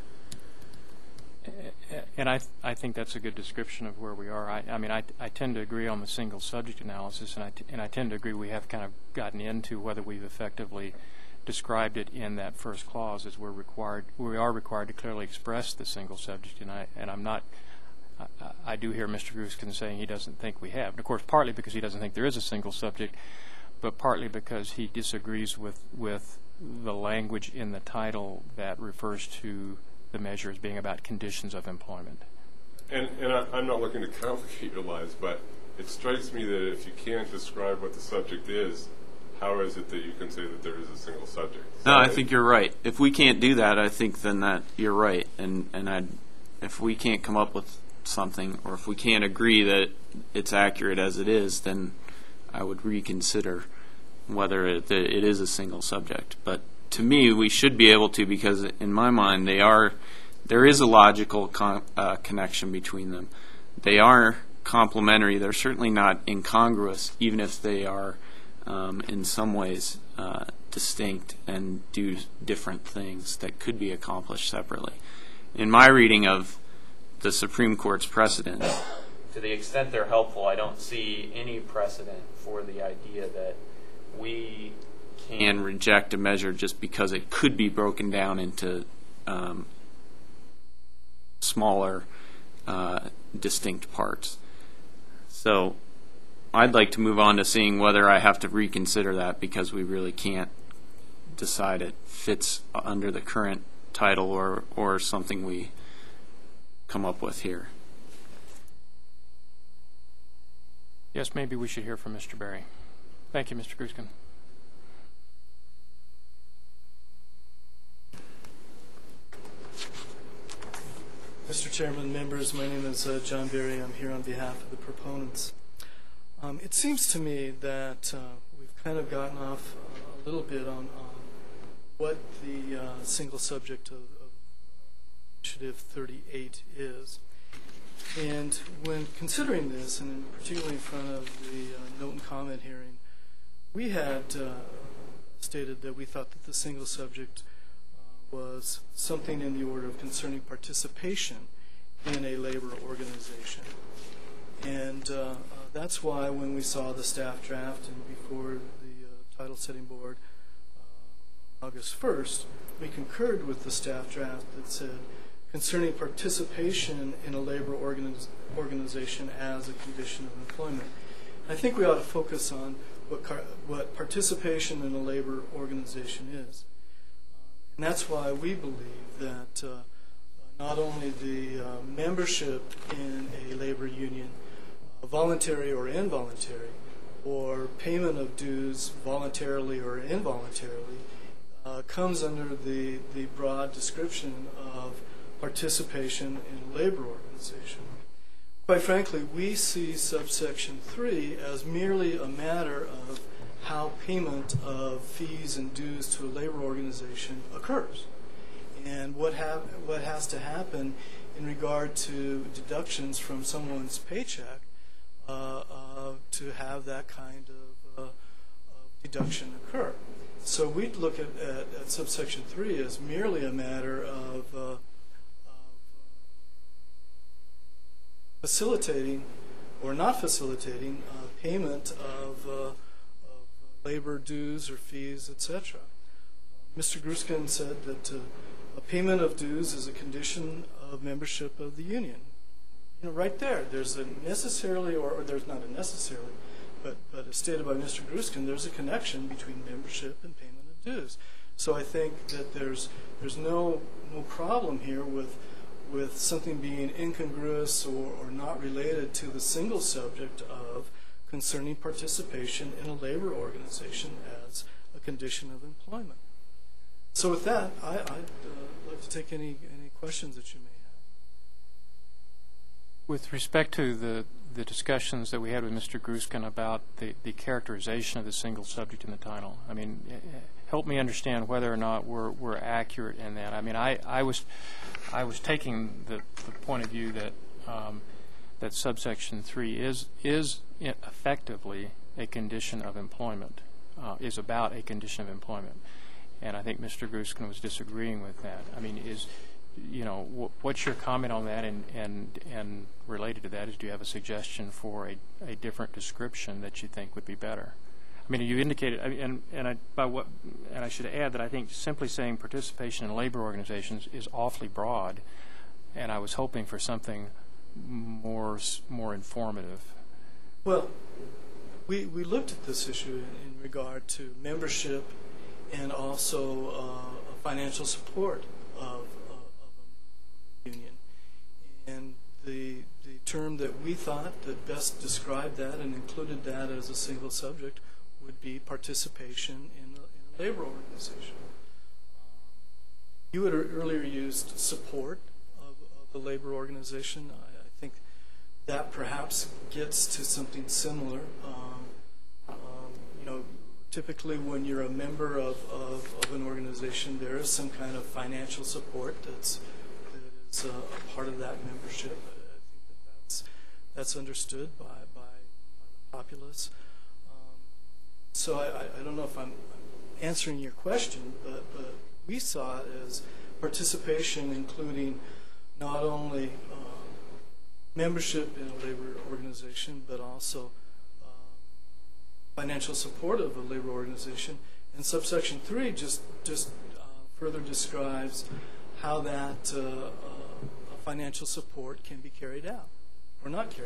And I, th I think that's a good description of where we are. I, I mean, I, I tend to agree on the single subject analysis, and I, t and I tend to agree we have kind of gotten into whether we've effectively described it in that first clause as we're required, we are required to clearly express the single subject, and, I, and I'm not, I, I do hear Mister Gruskin saying he doesn't think we have. And of course, partly because he doesn't think there is a single subject, but partly because he disagrees with, with the language in the title that refers to the measure as being about conditions of employment. And, and I, I'm not looking to complicate your lives, but it strikes me that if you can't describe what the subject is, how is it that you can say that there is a single subject? No, I think you're right. If we can't do that, I think then that you're right. And and I, if we can't come up with something, or if we can't agree that it's accurate as it is, then I would reconsider whether it, it is a single subject. But to me, we should be able to, because in my mind, they are. There is a logical con uh, connection between them. They are complementary. They're certainly not incongruous, even if they are um, in some ways uh, distinct and do different things that could be accomplished separately. In my reading of the Supreme Court's precedent, to the extent they're helpful, I don't see any precedent for the idea that we can reject a measure just because it could be broken down into um, smaller, uh, distinct parts. So I'd like to move on to seeing whether I have to reconsider that, because we really can't decide it fits under the current title or, or something we come up with here. Yes, maybe we should hear from Mister Berry. Thank you, Mister Gruskin. Mister Chairman, members, my name is uh, John Berry. I'm here on behalf of the proponents. Um, it seems to me that uh, we've kind of gotten off uh, a little bit on, on what the uh, single subject of, of Initiative thirty-eight is. And when considering this, and particularly in front of the uh, note and comment hearing, we had uh, stated that we thought that the single subject was something in the order of concerning participation in a labor organization. And uh, uh, that's why when we saw the staff draft and before the uh, title setting board uh, August first, we concurred with the staff draft that said concerning participation in a labor organiz organization as a condition of employment. I think we ought to focus on what, car what participation in a labor organization is. And that's why we believe that uh, not only the uh, membership in a labor union, uh, voluntary or involuntary, or payment of dues voluntarily or involuntarily, uh, comes under the, the broad description of participation in a labor organization. Quite frankly, we see subsection three as merely a matter of how payment of fees and dues to a labor organization occurs, and what have what has to happen in regard to deductions from someone's paycheck uh, uh, to have that kind of, uh, of deduction occur. So we'd look at, at, at subsection three as merely a matter of, uh, of facilitating or not facilitating uh, payment of uh, labor dues or fees, et cetera. Mister Gruskin said that uh, a payment of dues is a condition of membership of the union. You know, right there, there's a necessarily, or, or there's not a necessarily, but, but as stated by Mister Gruskin, there's a connection between membership and payment of dues. So I think that there's there's no no problem here with with something being incongruous or, or not related to the single subject of concerning participation in a labor organization as a condition of employment. So with that, I, I'd uh, like to take any, any questions that you may have. With respect to the, the discussions that we had with Mister Gruskin about the, the characterization of the single subject in the title, I mean, help me understand whether or not we're, we're accurate in that. I mean, I, I, was, I was taking the, the point of view that um, that subsection three is is effectively a condition of employment, uh, is about a condition of employment. And I think Mister Gruskin was disagreeing with that. I mean, is, you know, wh what's your comment on that? And, and, and related to that is, do you have a suggestion for a, a different description that you think would be better? I mean, you indicated, I mean, and, and, I, by what, and I should add that I think simply saying participation in labor organizations is awfully broad, and I was hoping for something more, more informative. Well, we, we looked at this issue in, in regard to membership and also uh, financial support of, uh, of a union. And the, the term that we thought that best described that and included that as a single subject would be participation in a, in a labor organization. You had earlier used support of, of the labor organization. I, I think that perhaps gets to something similar. Um, um, you know, typically when you're a member of, of, of an organization, there is some kind of financial support that's, that is a, a part of that membership. I think that that's, that's understood by, by, by the populace. Um, so I, I don't know if I'm answering your question, but, but we saw it as participation including not only uh, membership in a labor organization, but also financial support of a labor organization. And subsection three just just uh, further describes how that uh, uh, financial support can be carried out or not carried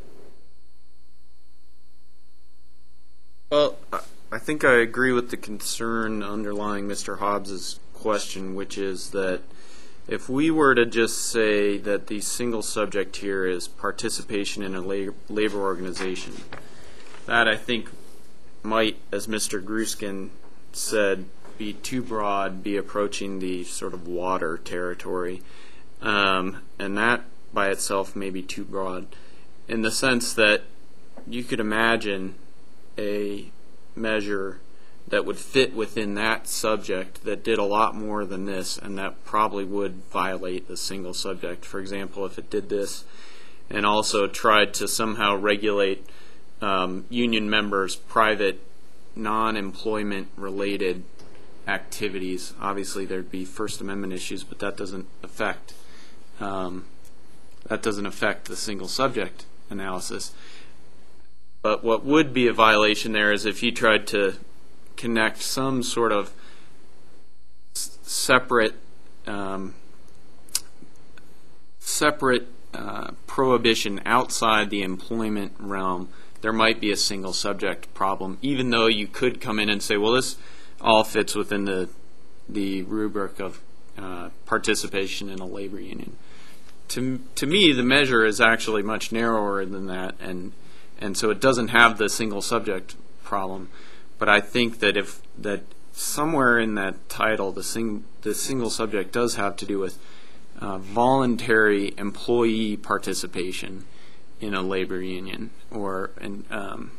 out. Well, I- I think I agree with the concern underlying Mister Hobbs's question, which is that if we were to just say that the single subject here is participation in a la labor organization, that I think might, as Mister Gruskin said, be too broad, be approaching the sort of water territory. Um, and that by itself may be too broad, in the sense that you could imagine a measure that would fit within that subject that did a lot more than this, and that probably would violate the single subject. For example, if it did this and also tried to somehow regulate Um, union members' private non-employment related activities. Obviously there'd be First Amendment issues, but that doesn't affect um, that doesn't affect the single subject analysis. But what would be a violation there is if you tried to connect some sort of s separate um, separate uh, prohibition outside the employment realm. There might be a single subject problem, even though you could come in and say, well, this all fits within the the rubric of uh, participation in a labor union. To to me, the measure is actually much narrower than that, and and so it doesn't have the single subject problem. But I think that if that somewhere in that title, the sing the single subject does have to do with uh, voluntary employee participation in a labor union, or and um,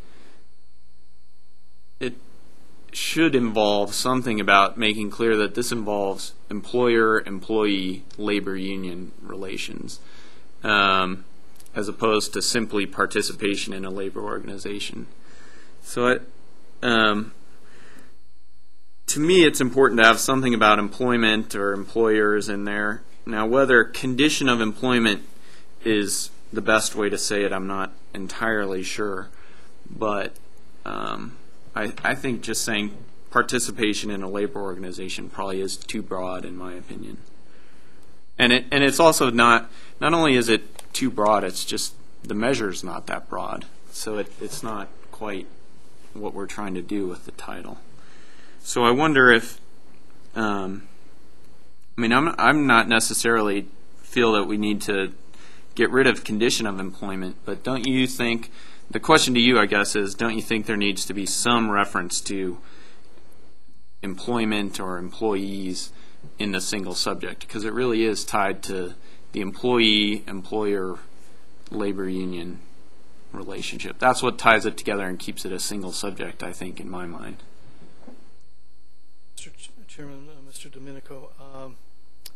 it should involve something about making clear that this involves employer-employee labor union relations, um, as opposed to simply participation in a labor organization. So, it, um, to me, it's important to have something about employment or employers in there. Now, whether condition of employment is the best way to say it, I'm not entirely sure, but um, I, I think just saying participation in a labor organization probably is too broad, in my opinion. And it and it's also not not only is it too broad, it's just the measure's not that broad, so it, it's not quite what we're trying to do with the title. So I wonder if um, I mean I'm I'm not necessarily feel that we need to get rid of condition of employment, but don't you think, the question to you, I guess, is don't you think there needs to be some reference to employment or employees in the single subject? Because it really is tied to the employee-employer labor union relationship. That's what ties it together and keeps it a single subject, I think, in my mind. Mister Ch Chairman, uh, Mister Domenico, um,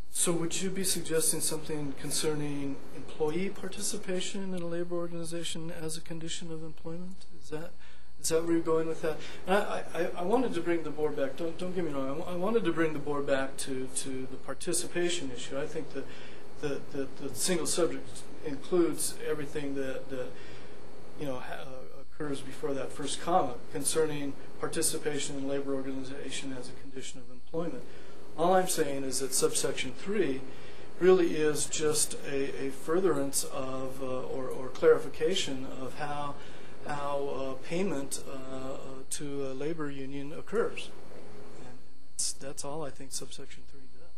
So would you be suggesting something concerning employee participation in a labor organization as a condition of employment? Is that is that where you're going with that? And I, I, I wanted to bring the board back. Don't don't get me wrong. I, I wanted to bring the board back to, to the participation issue. I think that the, the, the single subject includes everything that, that you know ha, uh, occurs before that first comma concerning participation in labor organization as a condition of employment. All I'm saying is that subsection three really is just a, a furtherance of uh, or, or clarification of how how uh, payment uh, to a labor union occurs. And that's, that's all I think subsection three does.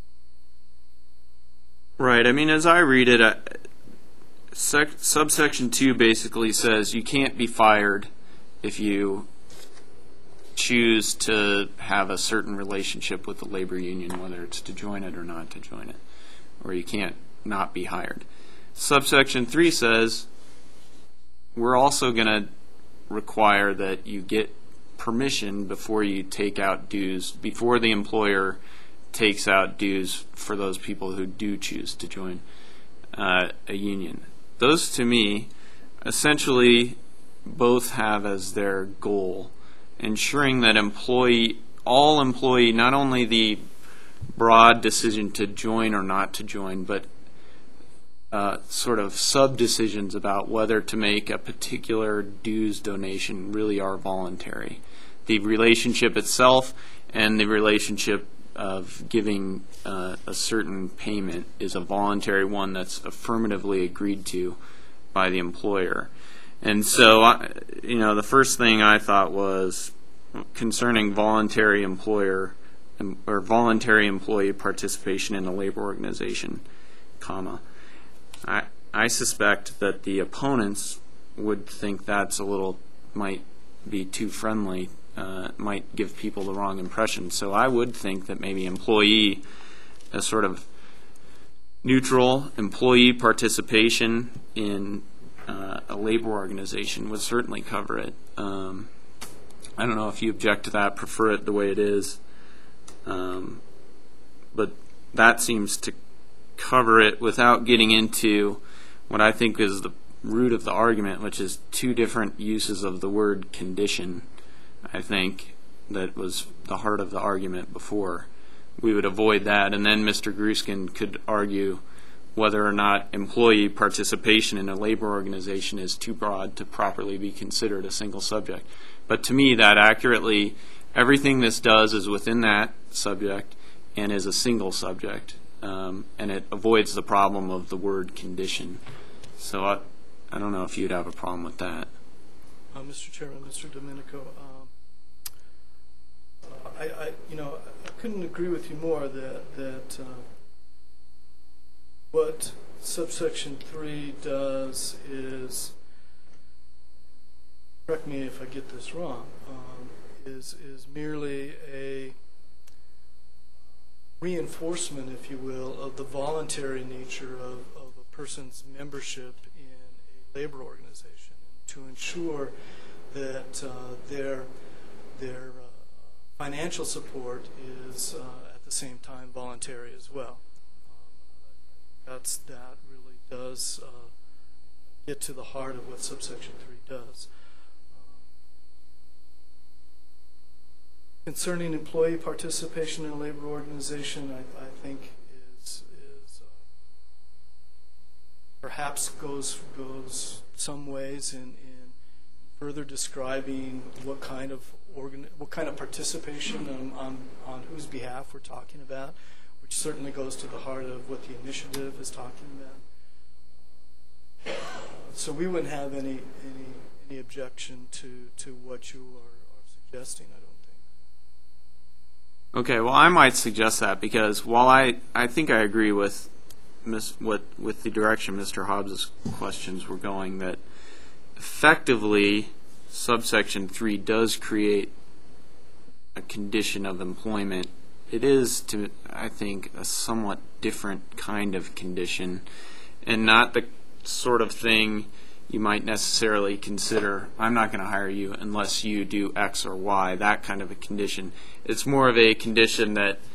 Right. I mean, as I read it, I, sec, subsection two basically says you can't be fired if you choose to have a certain relationship with the labor union, whether it's to join it or not to join it, or you can't not be hired. Subsection three says we're also going to require that you get permission before you take out dues, before the employer takes out dues for those people who do choose to join uh, a union. Those, to me, essentially both have as their goal ensuring that employee, all employee, not only the broad decision to join or not to join, but uh, sort of sub-decisions about whether to make a particular dues donation really are voluntary. The relationship itself and the relationship of giving uh, a certain payment is a voluntary one that's affirmatively agreed to by the employer. And so, I, you know, the first thing I thought was concerning voluntary employer or voluntary employee participation in a labor organization, comma. I I suspect that the opponents would think that's a little, might be too friendly, uh, might give people the wrong impression. So I would think that maybe employee, a sort of neutral employee participation in uh, a labor organization would certainly cover it. Um, I don't know if you object to that, prefer it the way it is, um, but that seems to cover it without getting into what I think is the root of the argument, which is two different uses of the word condition. I think that was the heart of the argument before. We would avoid that, and then Mister Gruskin could argue whether or not employee participation in a labor organization is too broad to properly be considered a single subject. But to me, that accurately, everything this does is within that subject and is a single subject, um, and it avoids the problem of the word condition. So I, I don't know if you'd have a problem with that. Uh, Mister Chairman, Mister Domenico, um, uh, I, I, you know, I couldn't agree with you more that that uh, what subsection three does is, correct me if I get this wrong, um, is is merely a reinforcement, if you will, of the voluntary nature of, of a person's membership in a labor organization, to ensure that uh, their their uh, financial support is uh, at the same time voluntary as well. Um, that's that really does uh, get to the heart of what subsection three does. Concerning employee participation in a labor organization, I, I think is is uh, perhaps goes goes some ways in, in further describing what kind of organ what kind of participation on, on on whose behalf we're talking about, which certainly goes to the heart of what the initiative is talking about. So we wouldn't have any any any objection to to what you are, are suggesting, I don't think. Okay, well, I might suggest that because while I, I think I agree with Miss, what with the direction Mister Hobbs's questions were going, that effectively subsection three does create a condition of employment. It is, to I think, a somewhat different kind of condition, and not the sort of thing you might necessarily consider, I'm not going to hire you unless you do X or Y, that kind of a condition. It's more of a condition that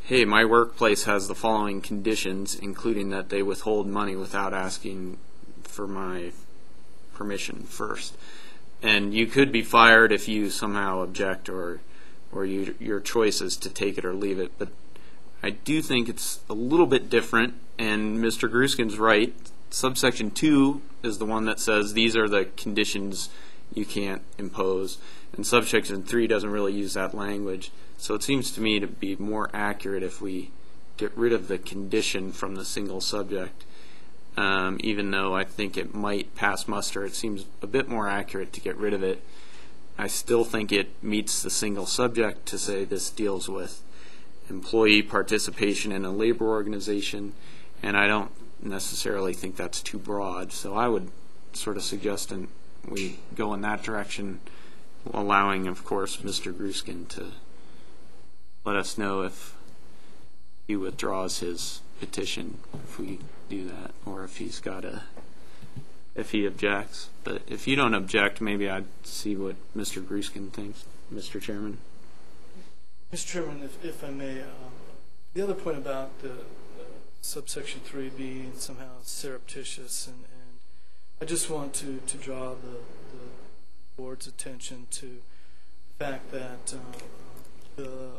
hey, my workplace has the following conditions, including that they withhold money without asking for my permission first. And you could be fired if you somehow object, or or you, your choice is to take it or leave it. But I do think it's a little bit different, and Mister Gruskin's right. Subsection two is the one that says these are the conditions you can't impose, and subsection three doesn't really use that language. So it seems to me to be more accurate if we get rid of the condition from the single subject. Um, even though I think it might pass muster, it seems a bit more accurate to get rid of it. I still think it meets the single subject to say this deals with employee participation in a labor organization, and I don't necessarily think that's too broad. So I would sort of suggest an, we go in that direction, allowing, of course, Mister Gruskin to let us know if he withdraws his petition, if we do that, or if he's got a, if he objects. But if you don't object, maybe I'd see what Mister Gruskin thinks, Mister Chairman. Mister Chairman, if, if I may, um, the other point about the uh, subsection three being somehow surreptitious, and, and I just want to, to draw the, the board's attention to the fact that uh, the, uh,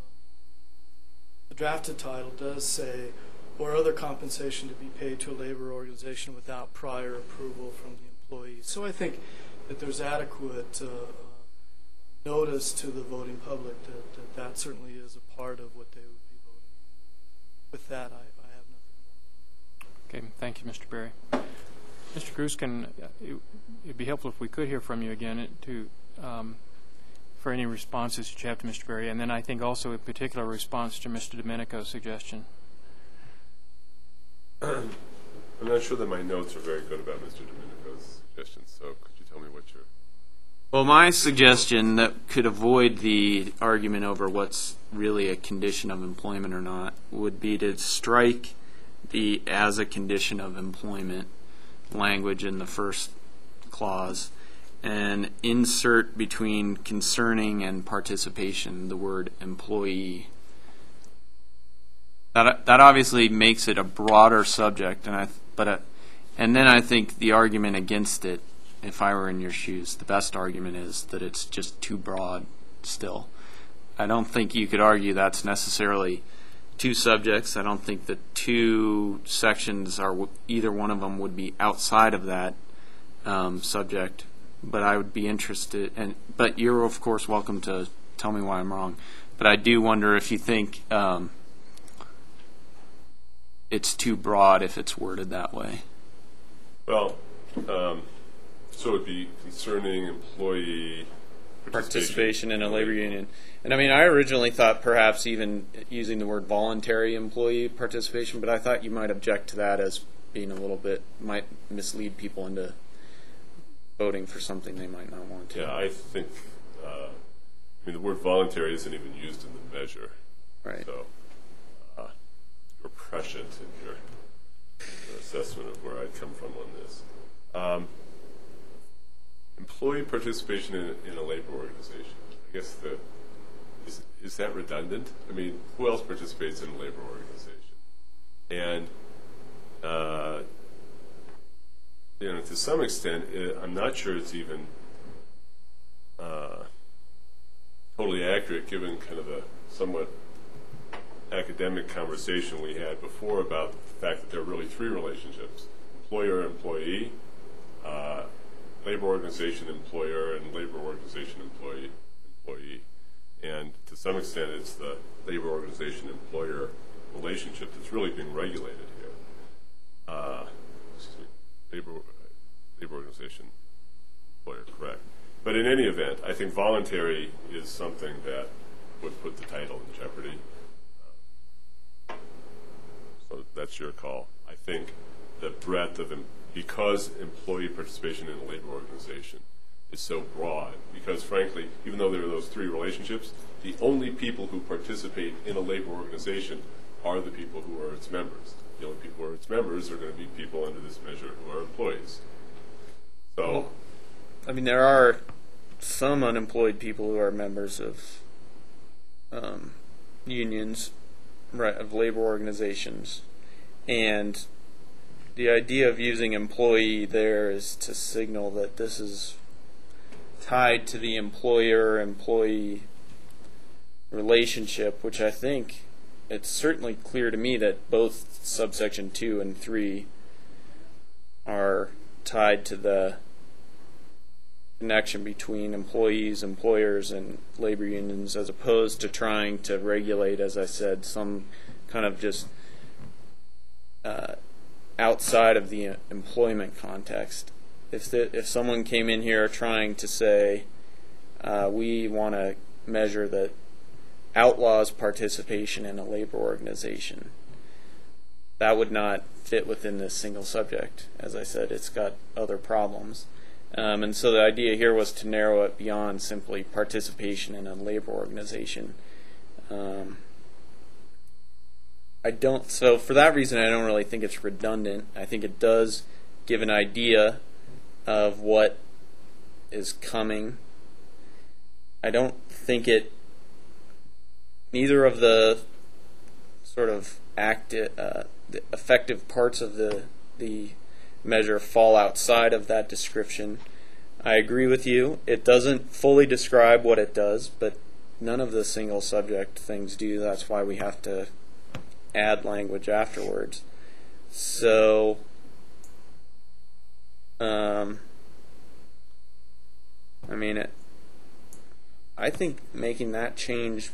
the drafted title does say, or other compensation to be paid to a labor organization without prior approval from the employee. So I think that there's adequate uh, notice to the voting public that, that that certainly is a part of what they would be voting. With that, I, I have nothing more. Okay, thank you, Mister Berry. Mister Gruskin, it would be helpful if we could hear from you again to um, for any responses that you have to Mister Berry, and then I think also a particular response to Mister Domenico's suggestion. I'm not sure that my notes are very good about Mister Domenico's suggestions, so could you tell me what your... Well, my suggestion that could avoid the argument over what's really a condition of employment or not would be to strike the as a condition of employment language in the first clause and insert between concerning and participation the word employee. That that obviously makes it a broader subject, and I but uh, and then I think the argument against it, if I were in your shoes, the best argument is that it's just too broad still. I don't think you could argue that's necessarily two subjects. I don't think the two sections are either one of them would be outside of that um, subject. But I would be interested, and but you're of course welcome to tell me why I'm wrong. But I do wonder if you think um, it's too broad if it's worded that way. Well, um, so it would be concerning employee participation. Participation in a labor union. And I mean, I originally thought perhaps even using the word voluntary employee participation, but I thought you might object to that as being a little bit, might mislead people into voting for something they might not want to. Yeah, I think, uh, I mean, the word voluntary isn't even used in the measure. Right. So uh, you're prescient in your, your assessment of where I'd come from on this. Um, employee participation in, in a labor organization. I guess the is, is that redundant? I mean, who else participates in a labor organization? And uh, you know, to some extent, it, I'm not sure it's even uh, totally accurate, given kind of the somewhat academic conversation we had before about the fact that there are really three relationships: employer-employee, uh, labor organization employer, and labor organization employee employee. And to some extent, it's the labor organization employer relationship that's really being regulated here. Uh, excuse me, labor labor organization employer, correct. But in any event, I think voluntary is something that would put the title in jeopardy. Uh, so that's your call. I think the breadth of them, because employee participation in a labor organization is so broad, because frankly, even though there are those three relationships, the only people who participate in a labor organization are the people who are its members. The only people who are its members are going to be people under this measure who are employees. So, Well, I mean, there are some unemployed people who are members of um, unions, right, of labor organizations, and the idea of using employee there is to signal that this is tied to the employer-employee relationship, which I think it's certainly clear to me that both subsection two and three are tied to the connection between employees, employers, and labor unions, as opposed to trying to regulate, as I said, some kind of just uh, outside of the employment context. If the, if someone came in here trying to say, uh, we want to measure that outlaws participation in a labor organization, that would not fit within this single subject. As I said, it's got other problems. Um, and so the idea here was to narrow it beyond simply participation in a labor organization. Um, I don't, so for that reason, I don't really think it's redundant. I think it does give an idea of what is coming. I don't think it, neither of the sort of active, uh, the effective parts of the the measure fall outside of that description. I agree with you. It doesn't fully describe what it does, but none of the single subject things do. That's why we have to add language afterwards. So, um, I mean, it, I think making that change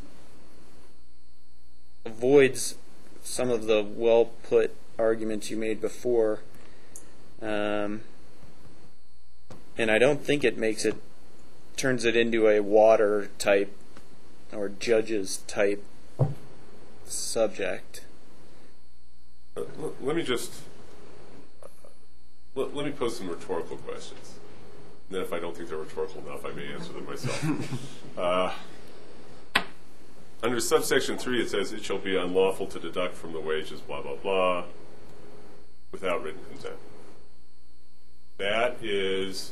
avoids some of the well-put arguments you made before, um, and I don't think it makes it, turns it into a water type or judges type subject. Uh, l- let me just l- let me pose some rhetorical questions. And then, if I don't think they're rhetorical enough, I may answer them myself. uh, Under subsection three, it says it shall be unlawful to deduct from the wages, blah, blah, blah, without written consent. That is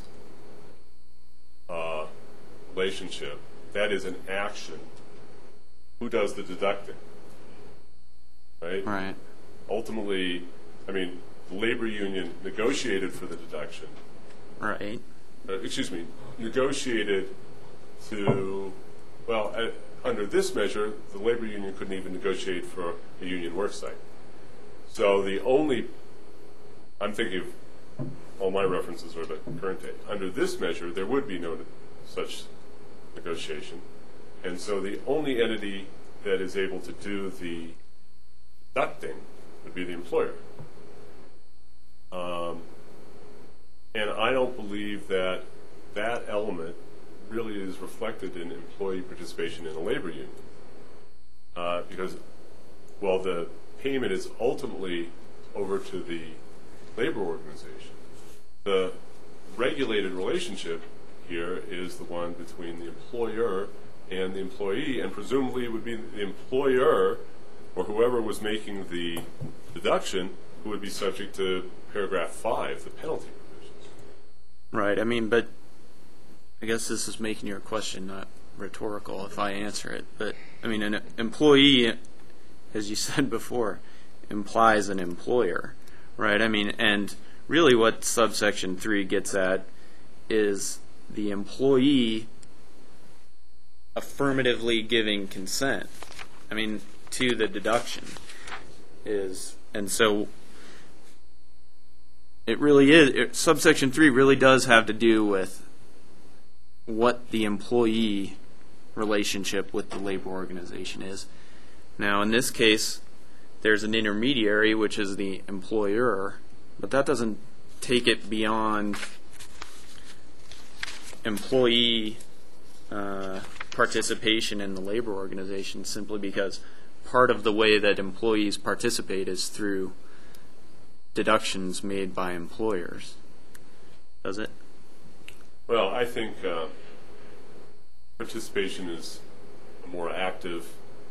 a relationship. That is an action. Who does the deducting? Right? Right. Ultimately, I mean, the labor union negotiated for the deduction. Right. Uh, excuse me, negotiated to, well, uh, under this measure, the labor union couldn't even negotiate for a union worksite. So the only, I'm thinking of, all my references are the current day. Under this measure, there would be no such negotiation. And so the only entity that is able to do the deducting would be the employer. Um, and I don't believe that that element really is reflected in employee participation in a labor union. Uh, because while the payment is ultimately over to the labor organization, the regulated relationship here is the one between the employer and the employee, and presumably it would be the employer or whoever was making the deduction who would be subject to paragraph five, the penalty provisions. Right. I mean, but I guess this is making your question not rhetorical if I answer it. But, I mean, an employee, as you said before, implies an employer, right? I mean, and really what subsection three gets at is the employee affirmatively giving consent, I mean, to the deduction. Is, and so it really is, it, subsection three really does have to do with what the employee relationship with the labor organization is. Now, in this case, there's an intermediary, which is the employer, but that doesn't take it beyond employee uh, participation in the labor organization, simply because part of the way that employees participate is through deductions made by employers. Does it? Well, I think uh, participation is a more active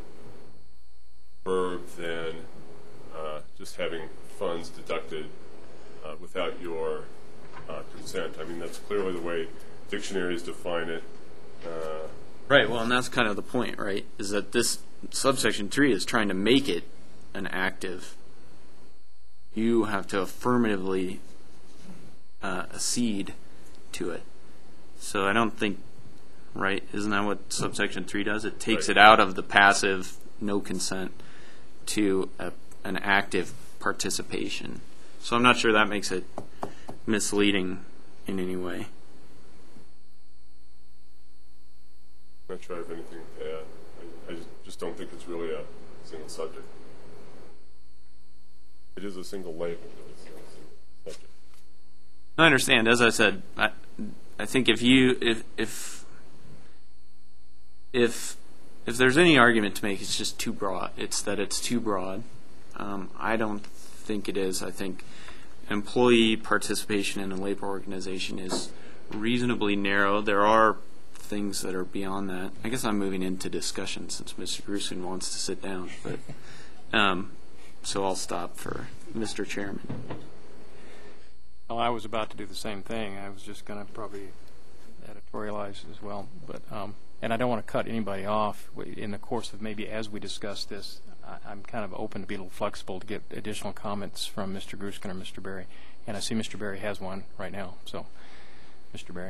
verb than uh, just having funds deducted uh, without your uh, consent. I mean, that's clearly the way dictionaries define it. Uh, Right. Well, and that's kind of the point, right? Is that this subsection three is trying to make it an active. You have to affirmatively uh, accede to it. So I don't think, right, isn't that what subsection three does? It takes Right. it out of the passive, no consent, to a, an active participation. So I'm not sure that makes it misleading in any way. I'm not sure I have anything to add. I, I just- just don't think it's really a single subject. It is a single label, but it's not a single subject. I understand. As I said, I, I think if you if if if if there's any argument to make, it's just too broad. It's that it's too broad. Um, I don't think it is. I think employee participation in a labor organization is reasonably narrow. There are things that are beyond that. I guess I'm moving into discussion since Mister Grusin wants to sit down, but um, so I'll stop for Mister Chairman. Well, I was about to do the same thing. I was just going to probably editorialize as well, but um, and I don't want to cut anybody off in the course of maybe as we discuss this. I, I'm kind of open to be a little flexible to get additional comments from Mister Gruskin or Mister Berry, and I see Mister Berry has one right now. So, Mister Berry.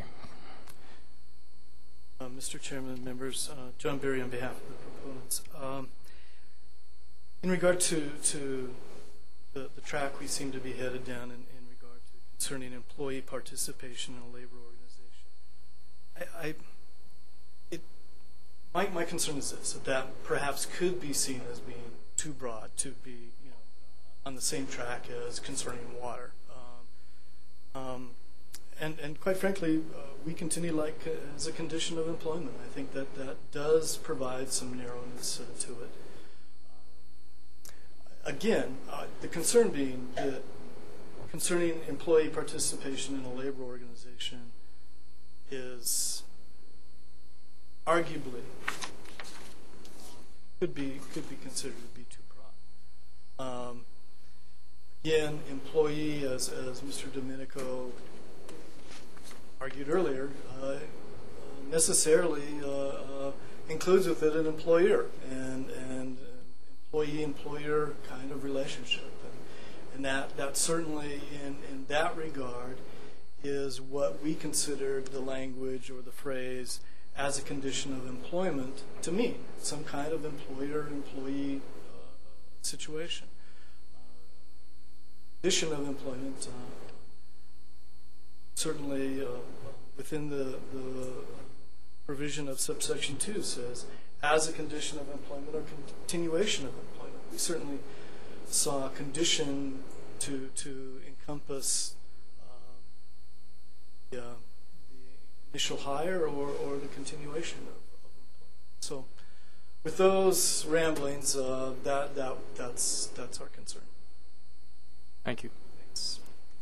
Uh, Mister Chairman, members, uh, John Berry on behalf of the proponents. Um, in regard to, to the, the track we seem to be headed down in, in regard to concerning employee participation in a labor organization, I, I, it, my, my concern is this, that that perhaps could be seen as being too broad to be, you know, on the same track as concerning water. Um, um, And, and quite frankly, uh, we continue like uh, as a condition of employment. I think that that does provide some narrowness uh, to it. Uh, again, uh, the concern being that concerning employee participation in a labor organization is arguably could be could be considered to be too broad. Um, again, employee, as as Mister Domenico argued earlier, uh, necessarily uh, uh, includes with it an employer and and employee-employer kind of relationship, and, and that that certainly in in that regard is what we consider the language or the phrase as a condition of employment to mean, some kind of employer-employee uh, situation. Uh, condition of employment. Uh, Certainly, uh, within the, the provision of subsection two says, as a condition of employment or continuation of employment. We certainly saw a condition to to encompass uh, the, uh, the initial hire or, or the continuation of, of employment. So, with those ramblings, uh, that that that's that's our concern. Thank you. Thanks.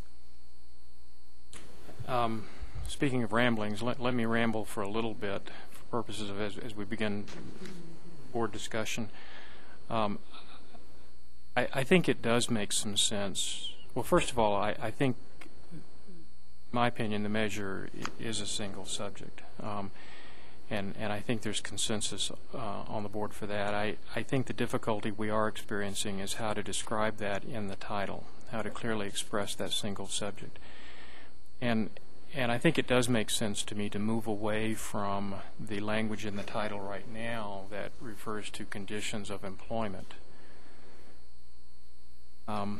Um, speaking of ramblings, let, let me ramble for a little bit for purposes of as, as we begin board discussion. Um, I, I think it does make some sense. Well, first of all, I, I think, in my opinion, the measure is a single subject. Um, and, and I think there's consensus uh, on the board for that. I, I think the difficulty we are experiencing is how to describe that in the title, how to clearly express that single subject. And and I think it does make sense to me to move away from the language in the title right now that refers to conditions of employment. Um,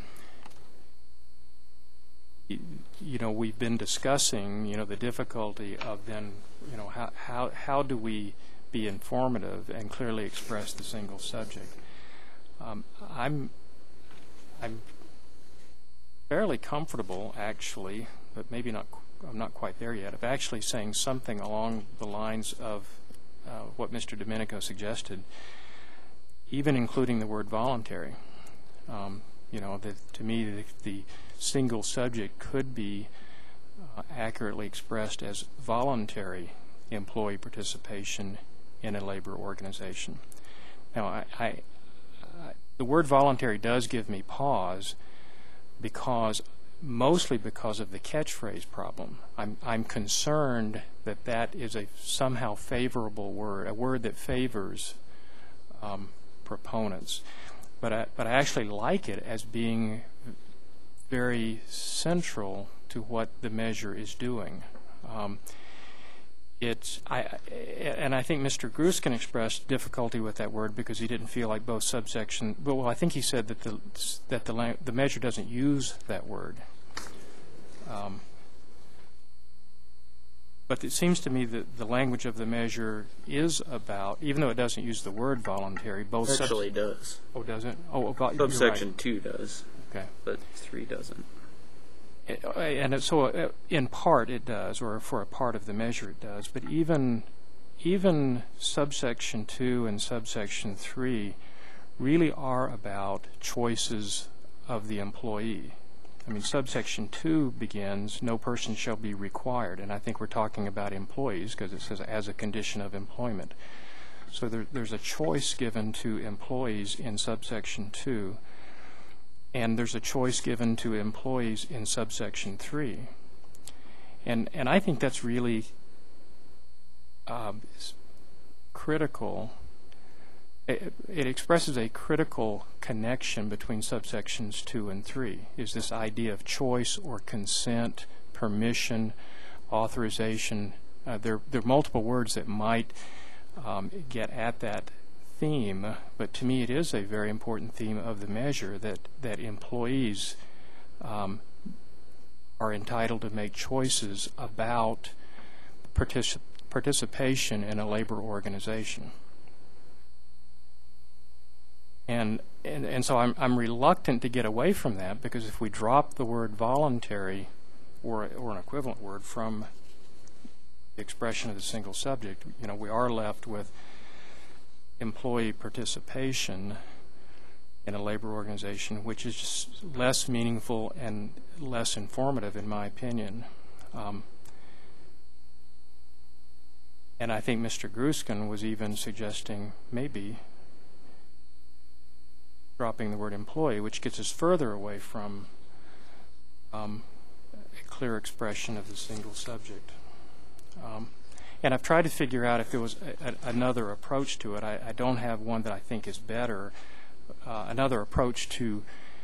you, you know, we've been discussing, you know, the difficulty of then, you know, how how how do we be informative and clearly express the single subject? Um, I'm I'm fairly comfortable, actually, but maybe not. I'm not quite there yet. Of actually saying something along the lines of uh, what Mister Domenico suggested, even including the word voluntary. Um, you know, that to me, the, the single subject could be uh, accurately expressed as voluntary employee participation in a labor organization. Now, I, I, I, the word voluntary does give me pause, because mostly because of the catchphrase problem. I'm, I'm concerned that that is a somehow favorable word, a word that favors um, proponents. But I, but I actually like it as being very central to what the measure is doing. Um, it's I and I think Mister Gruskin expressed difficulty with that word because he didn't feel like both subsection. Well, I think he said that the that the lang- the measure doesn't use that word. Um, but it seems to me that the language of the measure is about, even though it doesn't use the word voluntary, both subs- Actually does. Oh, does it? Oh, about, you're right. Subsection two does, Okay. but three doesn't. And it, so uh, in part it does, or for a part of the measure it does, but even even subsection two and subsection three really are about choices of the employee. I mean, subsection two begins, no person shall be required, and I think we're talking about employees because it says as a condition of employment. So there, there's a choice given to employees in subsection two, and there's a choice given to employees in subsection three. And and I think that's really uh, critical. It, it expresses a critical connection between subsections two and three, is this idea of choice or consent, permission, authorization. Uh, there, there are multiple words that might um, get at that theme, but to me it is a very important theme of the measure that, that employees um, are entitled to make choices about particip- participation in a labor organization. And, and and so I'm I'm reluctant to get away from that, because if we drop the word voluntary or or an equivalent word from the expression of the single subject, you know, we are left with employee participation in a labor organization, which is just less meaningful and less informative, in my opinion. Um, and I think Mister Gruskin was even suggesting maybe dropping the word employee, which gets us further away from um, a clear expression of the single subject. Um, and I've tried to figure out if there was a, a, another approach to it. I, I don't have one that I think is better. Uh, another approach to,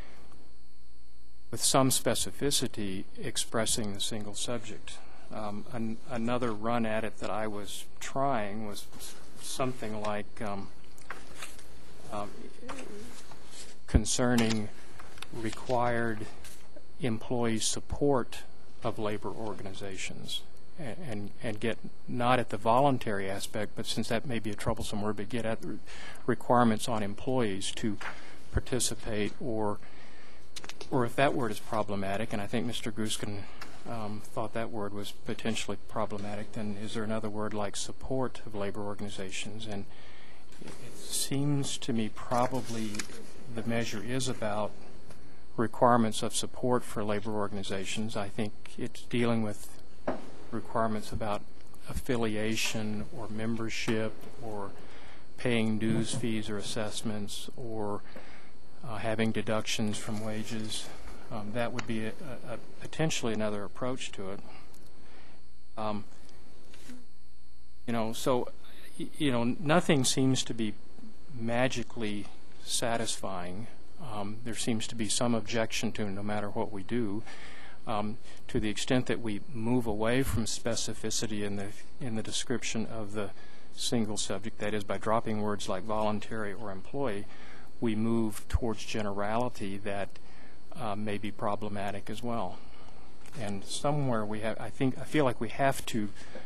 with some specificity, expressing the single subject. Um, an, another run at it that I was trying was something like um, um, concerning required employee support of labor organizations, and, and and get not at the voluntary aspect, but since that may be a troublesome word, but get at the requirements on employees to participate, or or if that word is problematic, and I think Mister Gruskin um, thought that word was potentially problematic, then is there another word like support of labor organizations? And it seems to me probably the measure is about requirements of support for labor organizations. I think it's dealing with requirements about affiliation or membership or paying dues, fees, or assessments, or uh, having deductions from wages. Um, that would be a, a, potentially another approach to it. Um, you know, so, you know, nothing seems to be magically satisfying. Um, there seems to be some objection to, no matter what we do, um, to the extent that we move away from specificity in the in the description of the single subject, that is, by dropping words like voluntary or employee, we move towards generality that uh, may be problematic as well. And somewhere we have, I think, I feel like we have to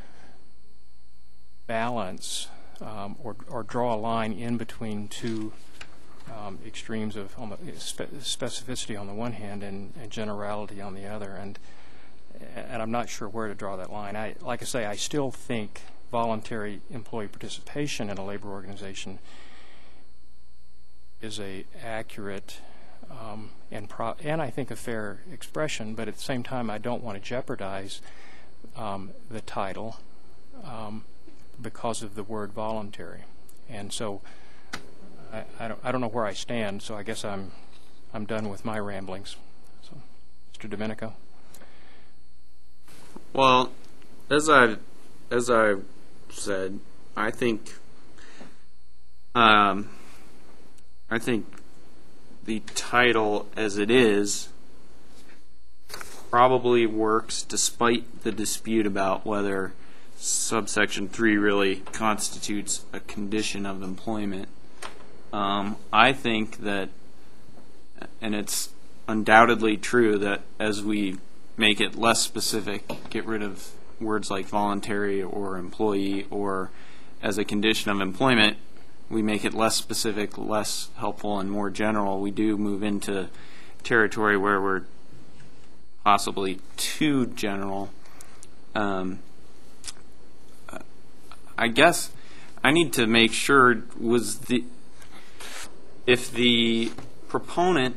balance um, or, or draw a line in between two um, extremes of on the spe- specificity on the one hand and, and generality on the other. And and I'm not sure where to draw that line. I, like I say, I still think voluntary employee participation in a labor organization is a accurate um, and pro- and I think a fair expression, but at the same time I don't want to jeopardize um, the title um, because of the word voluntary. And so I, I, don't, I don't know where I stand, so I guess I'm I'm done with my ramblings. So, Mister Domenico? Well, as I as I said, I think um, I think the title as it is probably works despite the dispute about whether subsection three really constitutes a condition of employment. Um, I think that, and it's undoubtedly true, that as we make it less specific, get rid of words like voluntary or employee, or as a condition of employment, we make it less specific, less helpful, and more general. We do move into territory where we're possibly too general. Um, I guess I need to make sure, was the if the proponent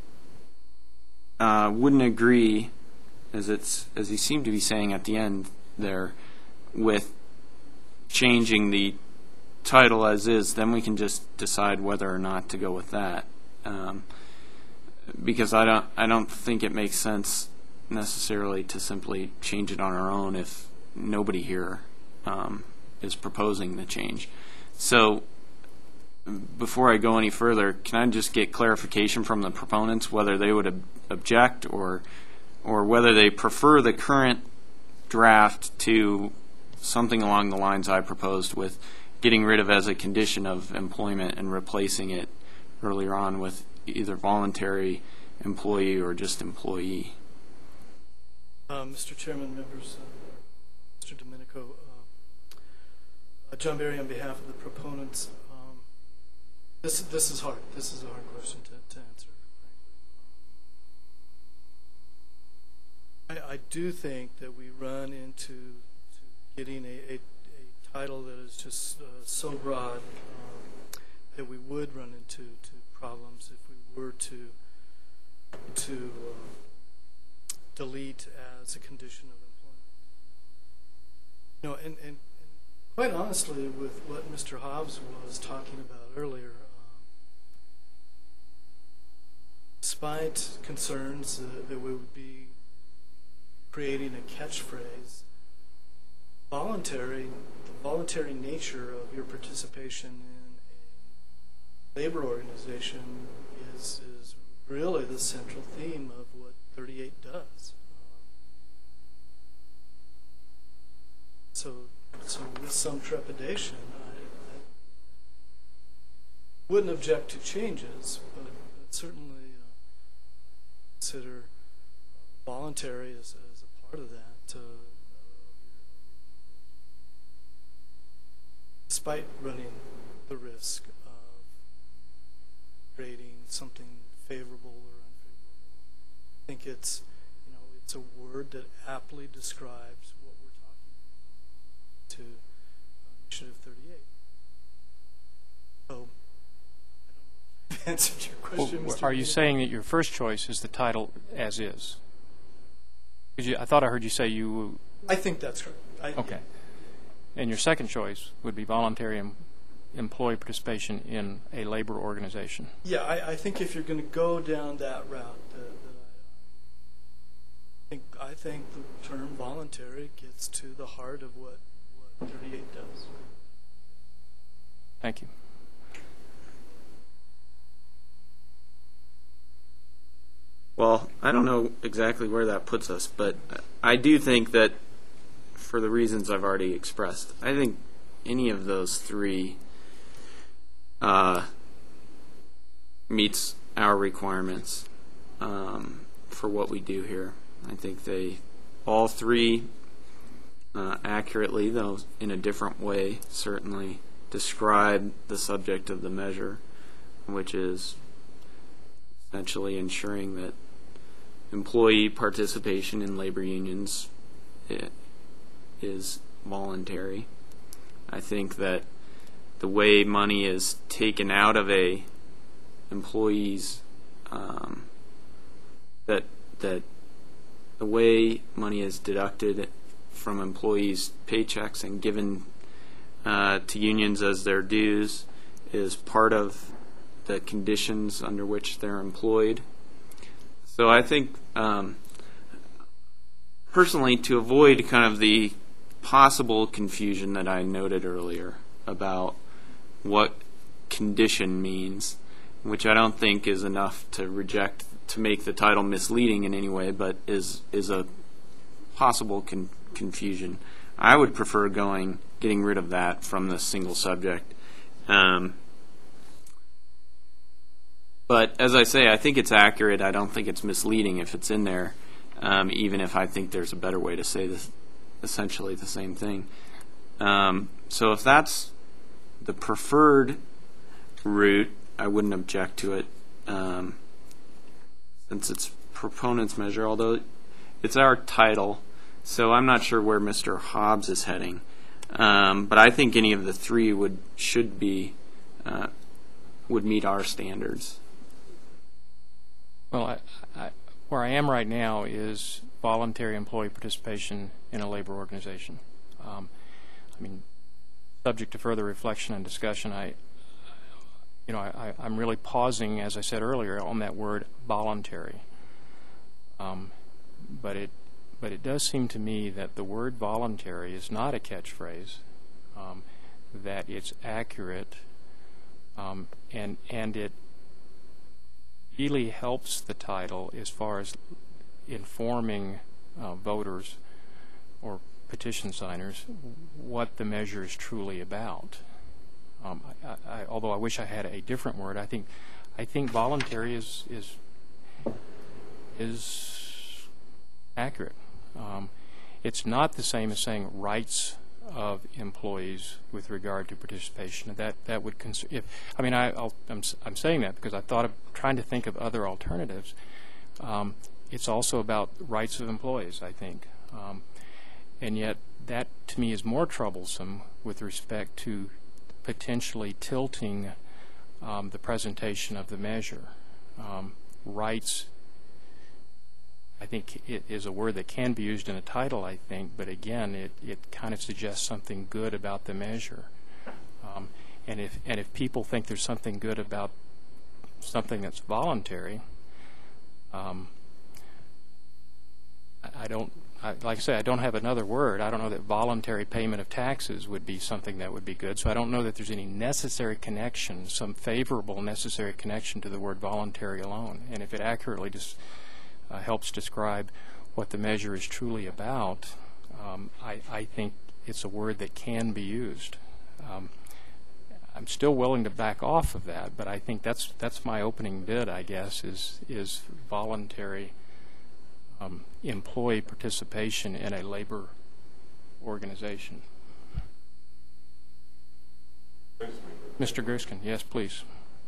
uh, wouldn't agree, as it's as he seemed to be saying at the end there, with changing the title as is, then we can just decide whether or not to go with that. Um, because I don't I don't think it makes sense necessarily to simply change it on our own if nobody here um, is proposing the change. So before I go any further, can I just get clarification from the proponents whether they would ob- object or or whether they prefer the current draft to something along the lines I proposed, with getting rid of as a condition of employment and replacing it earlier on with either voluntary, employee, or just employee. Uh, Mister Chairman, members, uh, Mister Domenico, uh, uh, John Berry on behalf of the proponents. Um, this this is hard. This is a hard question to, to answer, frankly. I, I do think that we run into to getting a, a, a title that is just uh, so broad um, that we would run into to problems if we were to to uh, delete as a condition of employment. You know, and, and, and quite honestly, with what Mister Hobbs was talking about earlier, um, despite concerns uh, that we would be creating a catchphrase, voluntary, the voluntary nature of your participation in a labor organization is is really the central theme of what thirty-eight does. So, so with some trepidation, I, I wouldn't object to changes, but, but certainly uh, consider voluntary as, as a part of that, uh, despite running the risk of creating something favorable or unfavorable. I think it's, you know, it's a word that aptly describes what we're talking about to uh, Initiative thirty-eight. So, I don't know if I've answered your question, Well, Mister are you Kennedy. saying that your first choice is the title as is? 'Cause you, I thought I heard you say you. I think that's correct. I, Okay. And your second choice would be voluntary em- employee participation in a labor organization. Yeah, I, I think if you're going to go down that route, that, that I, I think I think the term voluntary gets to the heart of what, what thirty-eight does. Thank you. Well, I don't know exactly where that puts us, but I do think that, for the reasons I've already expressed, I think any of those three uh, meets our requirements um, for what we do here. I think they, all three, uh, accurately, though in a different way, certainly describe the subject of the measure, which is essentially ensuring that employee participation in labor unions is voluntary. I think that the way money is taken out of a employee's um, that that the way money is deducted from employees' paychecks and given uh, to unions as their dues is part of the conditions under which they're employed. So I think um, personally, to avoid kind of the possible confusion that I noted earlier about what condition means, which I don't think is enough to reject, to make the title misleading in any way, but is is a possible con- confusion. I would prefer going, getting rid of that from the single subject. Um, but as I say, I think it's accurate. I don't think it's misleading if it's in there, um, even if I think there's a better way to say this, essentially the same thing. Um, so if that's the preferred route, I wouldn't object to it, um, since it's proponent's measure, although it's our title, so I'm not sure where Mister Hobbs is heading. Um, but I think any of the three would should be uh, would meet our standards. Well, I, I, where I am right now is voluntary employee participation in a labor organization. Um, I mean, subject to further reflection and discussion, I, you know, I, I'm really pausing, as I said earlier, on that word voluntary. Um, but it, but it does seem to me that the word voluntary is not a catchphrase, um, that it's accurate, um, and and it really helps the title as far as informing uh, voters or petition signers what the measure is truly about. Um, I, I, although I wish I had a different word, I think I think voluntary is is is accurate. Um, it's not the same as saying rights of employees with regard to participation. That that would cons- if I mean I I'll, I'm I'm saying that because I thought of trying to think of other alternatives. Um, it's also about rights of employees, I think, um, and yet that to me is more troublesome with respect to potentially tilting um, the presentation of the measure. Um, rights, I think, it is a word that can be used in a title, I think, but again, it, it kind of suggests something good about the measure. Um, and if and if people think there's something good about something that's voluntary, um, I, I don't, I, like I say, I don't have another word. I don't know that voluntary payment of taxes would be something that would be good, so I don't know that there's any necessary connection, some favorable necessary connection to the word voluntary alone. And if it accurately just Uh, helps describe what the measure is truly about, um, I, I think it's a word that can be used. Um, I'm still willing to back off of that, but I think that's that's my opening bid, I guess, is is voluntary um, employee participation in a labor organization. Mister Gruskin, yes, please.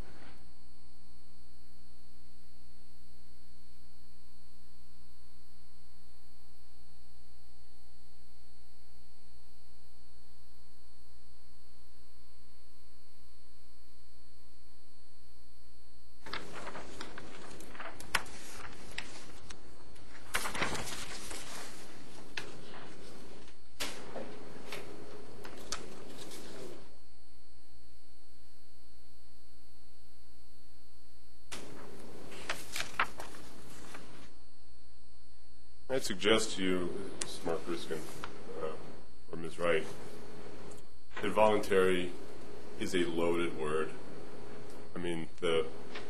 I'd suggest to you, Miz Mark Ruskin, uh, or Miz Wright, that voluntary is a loaded word. I mean, the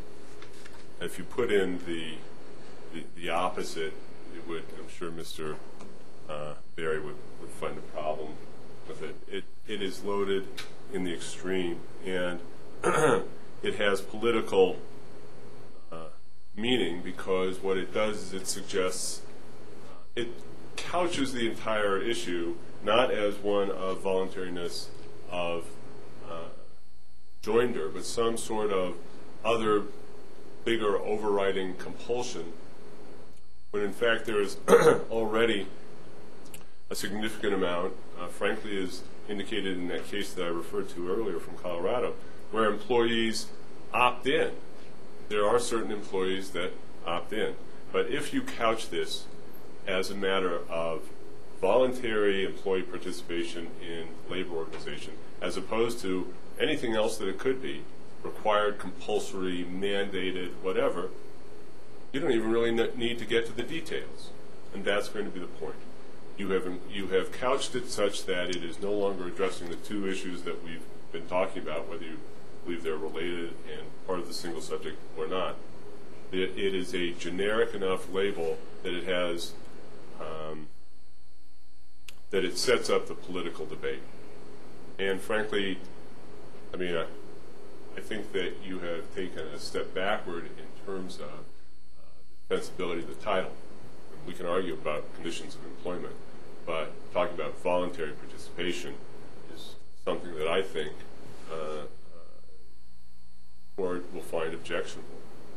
if you put in the the, the opposite, it would. I'm sure Mister Uh, Barry would, would find a problem with it. It it is loaded in the extreme, and it has political uh, meaning because what it does is it suggests. It couches the entire issue not as one of voluntariness of uh, joinder, but some sort of other bigger overriding compulsion, when in fact there is already a significant amount, uh, frankly as indicated in that case that I referred to earlier from Colorado, where employees opt in. There are certain employees that opt in. But if you couch this as a matter of voluntary employee participation in labor organization, as opposed to anything else that it could be, required, compulsory, mandated, whatever, you don't even really need to get to the details. And that's going to be the point. You have, you have couched it such that it is no longer addressing the two issues that we've been talking about, whether you believe they're related and part of the single subject or not. It, it is a generic enough label that it has, um, that it sets up the political debate. And frankly, I mean, I, I think that you have taken a step backward in terms of uh, the defensibility of the title. We can argue about conditions of employment, but talking about voluntary participation is something that I think uh, uh, court will find objectionable.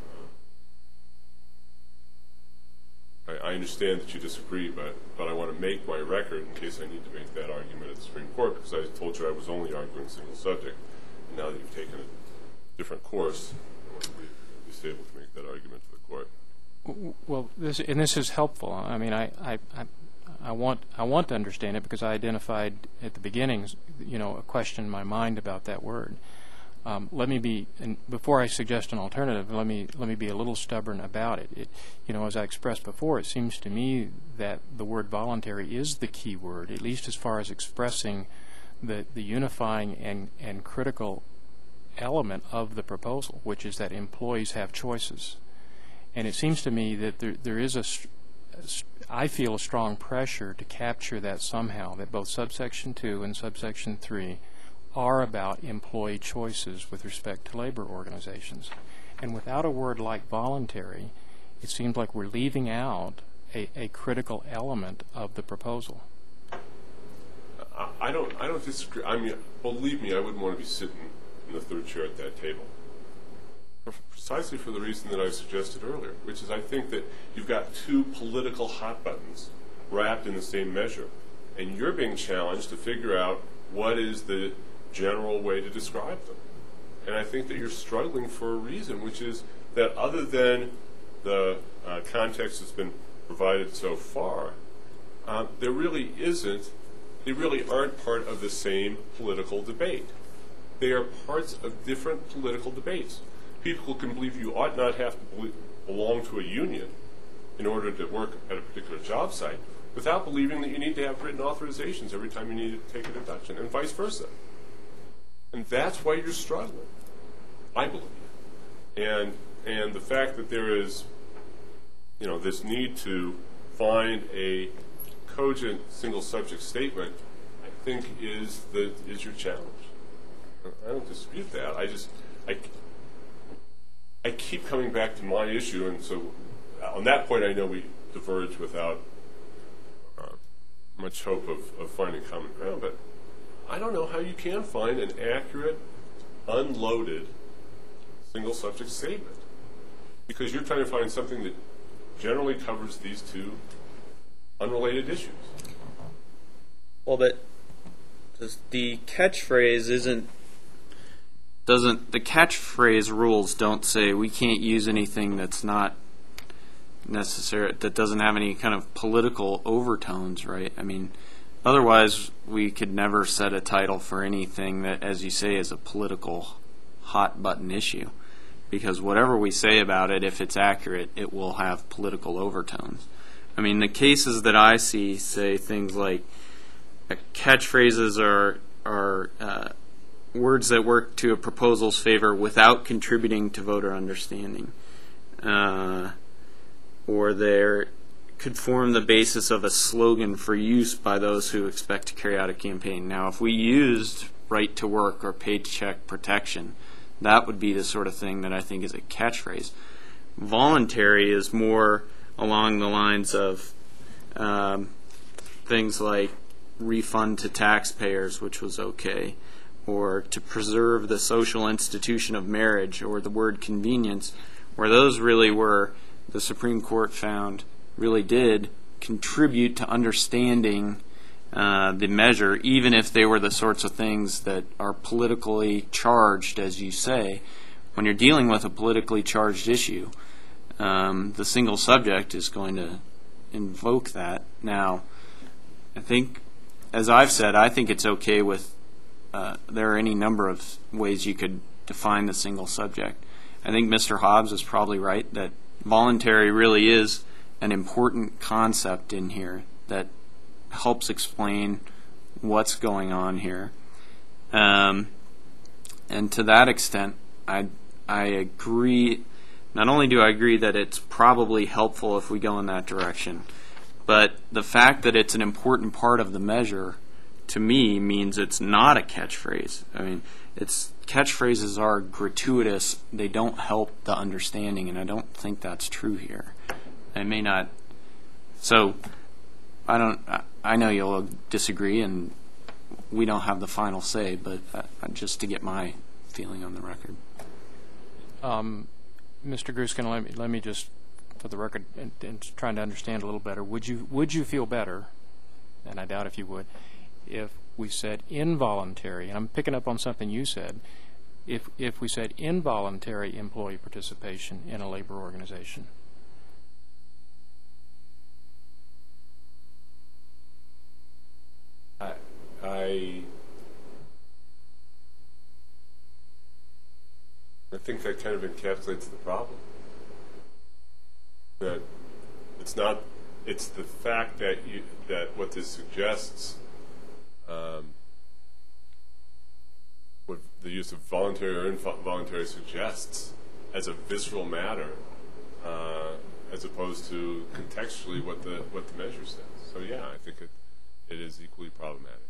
Uh, I, I understand that you disagree, but but I want to make my record in case I need to make that argument at the Supreme Court, because I told you I was only arguing single subject. And now that you've taken a different course, I want to be, be able to make that argument to the court. Well, this and this is helpful. I mean, I, I, I, I want I want to understand it because I identified at the beginning, you know, a question in my mind about that word. Um, let me be, and before I suggest an alternative, let me let me be a little stubborn about it. It, you know, as I expressed before, it seems to me that the word voluntary is the key word, at least as far as expressing the the unifying and and critical element of the proposal, which is that employees have choices. And it seems to me that there, there is a, I feel a strong pressure to capture that somehow, that both subsection two and subsection three are about employee choices with respect to labor organizations. And without a word like voluntary, it seems like we're leaving out a, a critical element of the proposal. I, I don't, I don't disagree. I mean, believe me, I wouldn't want to be sitting in the third chair at that table. Precisely for the reason that I suggested earlier, which is I think that you've got two political hot buttons wrapped in the same measure, and you're being challenged to figure out what is the general way to describe them. And I think that you're struggling for a reason, which is that other than the uh, context that's been provided so far, uh, there really isn't, they really aren't part of the same political debate. They are parts of different political debates. People can believe you ought not have to believe, belong to a union in order to work at a particular job site without believing that you need to have written authorizations every time you need to take a deduction, and vice versa. And that's why you're struggling, I believe. And and the fact that there is, you know, this need to find a cogent single subject statement, I think is the is your challenge. I don't dispute that. I just I. I keep coming back to my issue, and so on that point I know we diverge without uh, much hope of, of finding common ground, but I don't know how you can find an accurate, unloaded, single subject statement, because you're trying to find something that generally covers these two unrelated issues. Well, but the catchphrase isn't doesn't the catchphrase rules don't say we can't use anything that's not necessary, that doesn't have any kind of political overtones, right? I mean, otherwise we could never set a title for anything that, as you say, is a political hot button issue, because whatever we say about it, if it's accurate, it will have political overtones. I mean, the cases that I see say things like uh, catchphrases are are uh, words that work to a proposal's favor without contributing to voter understanding, uh, or they could form the basis of a slogan for use by those who expect to carry out a campaign. Now, if we used right to work or paycheck protection, that would be the sort of thing that I think is a catchphrase. Voluntary is more along the lines of um, things like refund to taxpayers, which was okay, or to preserve the social institution of marriage, or the word convenience, where those really were, the Supreme Court found, really did contribute to understanding uh, the measure, even if they were the sorts of things that are politically charged, as you say. When you're dealing with a politically charged issue, um, the single subject is going to invoke that. Now, I think, as I've said, I think it's okay with Uh, there are any number of ways you could define the single subject. I think Mister Hobbs is probably right that voluntary really is an important concept in here that helps explain what's going on here. Um, and to that extent, I I agree. Not only do I agree that it's probably helpful if we go in that direction, but the fact that it's an important part of the measure, to me, means it's not a catchphrase. I mean, it's catchphrases are gratuitous. They don't help the understanding, and I don't think that's true here. It may not. So, I don't. I know you'll disagree, and we don't have the final say. But uh, just to get my feeling on the record. Um, Mister Gruskin, let me let me just, for the record, and, and trying to understand a little better. Would you would you feel better? And I doubt if you would, if we said involuntary. And I'm picking up on something you said. If if we said involuntary employee participation in a labor organization. I, I, I think that kind of encapsulates the problem. That it's not, it's the fact that you, that what this suggests, um, what the use of voluntary or involuntary suggests as a visceral matter, uh, as opposed to contextually what the what the measure says. So yeah, I think it. It is equally problematic.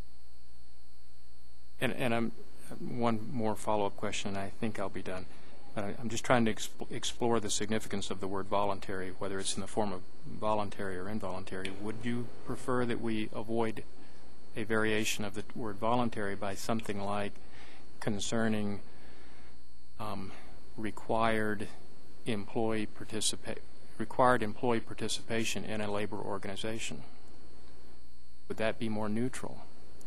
And, and I'm one more follow-up question, and I think I'll be done. Uh, I'm just trying to exp- explore the significance of the word voluntary, whether it's in the form of voluntary or involuntary. Would you prefer that we avoid a variation of the word voluntary by something like concerning um, required employee participa- required employee participation in a labor organization? Would that be more neutral?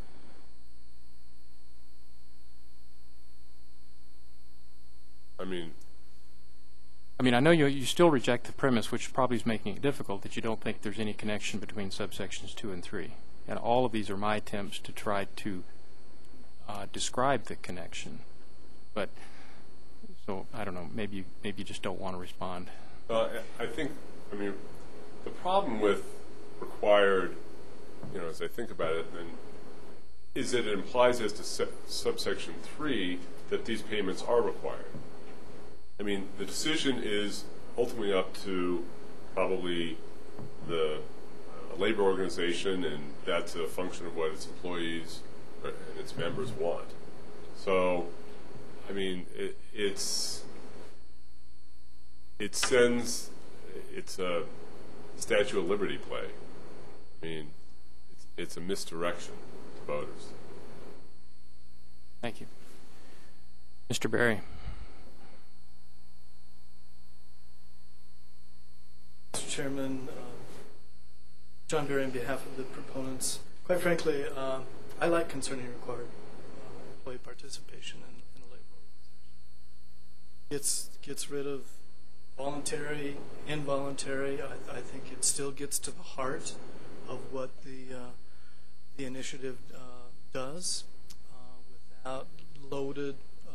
I mean, I mean, I know you you still reject the premise, which probably is making it difficult, that you don't think there's any connection between subsections two and three. And all of these are my attempts to try to uh, describe the connection. But, so, I don't know, maybe, maybe you just don't want to respond. uh, I think, I mean, the problem with required, you know, as I think about it, then, is that it implies as to se- subsection three that these payments are required. I mean, the decision is ultimately up to probably the uh, labor organization, and that's a function of what its employees and its members want. So, I mean, it, it's it sends, it's a Statue of Liberty play. I mean, it's, it's a misdirection to voters. Thank you. Mister Berry. Mister Chairman, uh, John Berry on behalf of the proponents. Quite frankly, uh, I like concerning required uh, employee participation in, in a labor organization. Gets gets rid of voluntary, involuntary. I, I think it still gets to the heart of what the uh, the initiative uh, does uh, without loaded uh,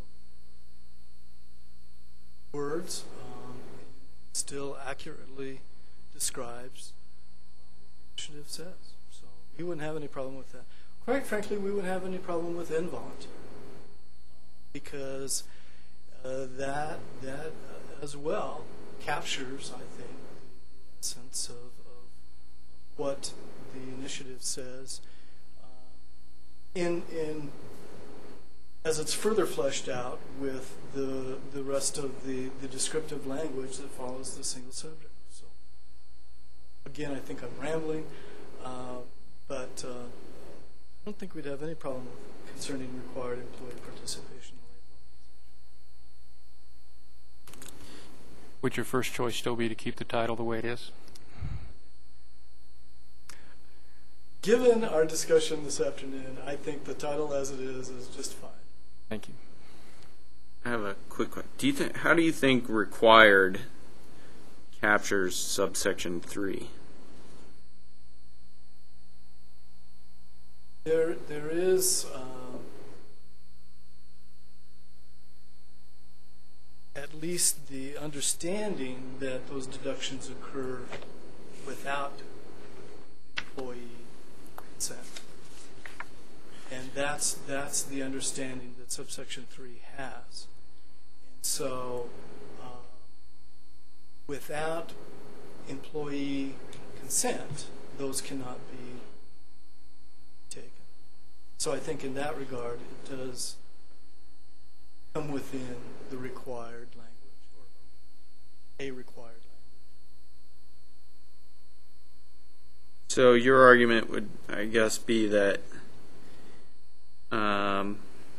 words. Um, it still accurately describes what the initiative says. So we wouldn't have any problem with that. Quite frankly, we wouldn't have any problem with involuntary because uh, that that uh, as well captures, I think, the essence of, of what the initiative says uh, in in as it's further fleshed out with the the rest of the, the descriptive language that follows the single subject. So again, I think I'm rambling, uh, but uh, I don't think we'd have any problem with concerning required employee participation in labor. Would your first choice still be to keep the title the way it is? Given our discussion this afternoon, I think the title as it is is just fine. Thank you. I have a quick question. Do you think? How do you think required captures subsection three? There, there is uh, at least the understanding that those deductions occur without employee consent. And that's that's the understanding that subsection three has. And So uh, without employee consent, those cannot be taken. So I think in that regard, it does come within the required language, or a required language. So your argument would, I guess, be that um,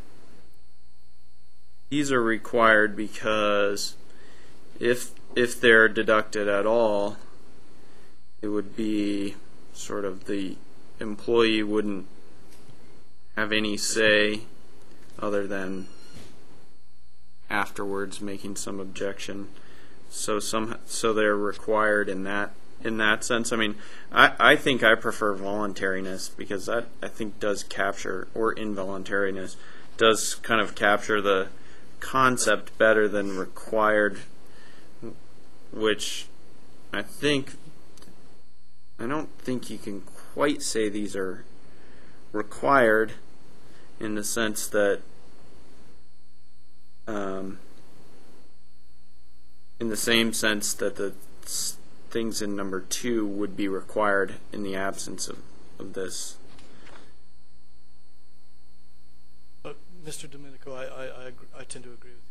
these are required because if if they're deducted at all, it would be sort of the employee wouldn't have any say other than afterwards making some objection. So some so they're required in that in that sense. I mean, I, I think I prefer voluntariness because that I think does capture, or involuntariness does kind of capture the concept better than required, which I think I don't think you can quite say these are required in the sense that um, in the same sense that the s- things in number two would be required in the absence of, of this. But Mister Domenico, I, I, I, agree, I tend to agree with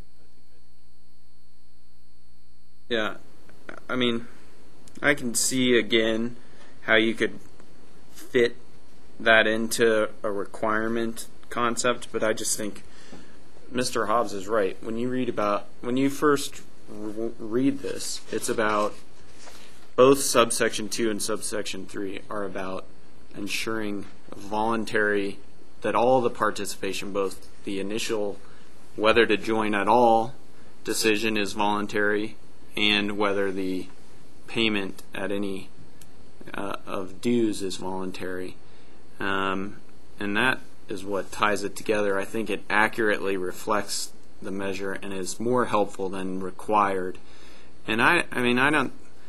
you. I think Yeah, I mean, I can see again how you could fit that into a requirement concept, but I just think Mister Hobbs is right. When you read about, when you first r- read this, it's about both subsection two and subsection three are about ensuring voluntary, that all the participation, both the initial whether to join at all decision is voluntary, and whether the payment at any uh, of dues is voluntary. Um, and that is what ties it together. I think it accurately reflects the measure and is more helpful than required. And I, I mean, I don't.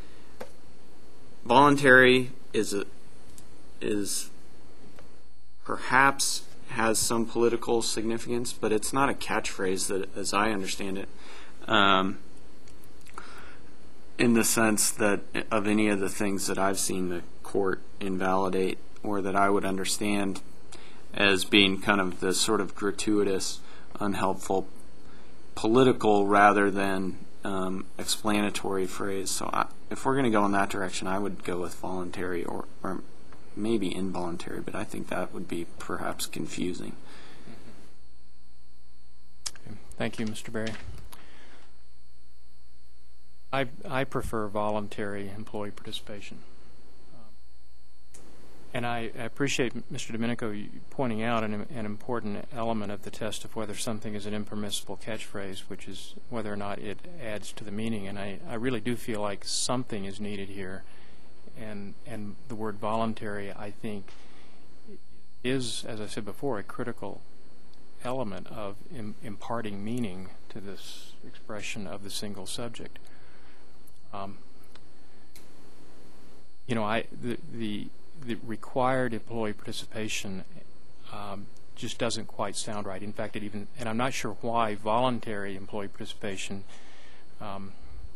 Voluntary is a, is perhaps has some political significance, but it's not a catchphrase that, as I understand it, um, in the sense that of any of the things that I've seen the court invalidate, or that I would understand as being kind of the sort of gratuitous, unhelpful, political rather than um, explanatory phrase. So I, if we're going to go in that direction, I would go with voluntary, or, or maybe involuntary, but I think that would be perhaps confusing. Okay. Thank you, Mister Berry. I, I prefer voluntary employee participation. And I appreciate Mister Domenico pointing out an, an important element of the test of whether something is an impermissible catchphrase, which is whether or not it adds to the meaning. And I, I really do feel like something is needed here. And, and the word voluntary, I think, is, as I said before, a critical element of im- imparting meaning to this expression of the single subject. Um, you know, I the the the required employee participation um, just doesn't quite sound right. In fact, it even, and I'm not sure why voluntary employee participation um,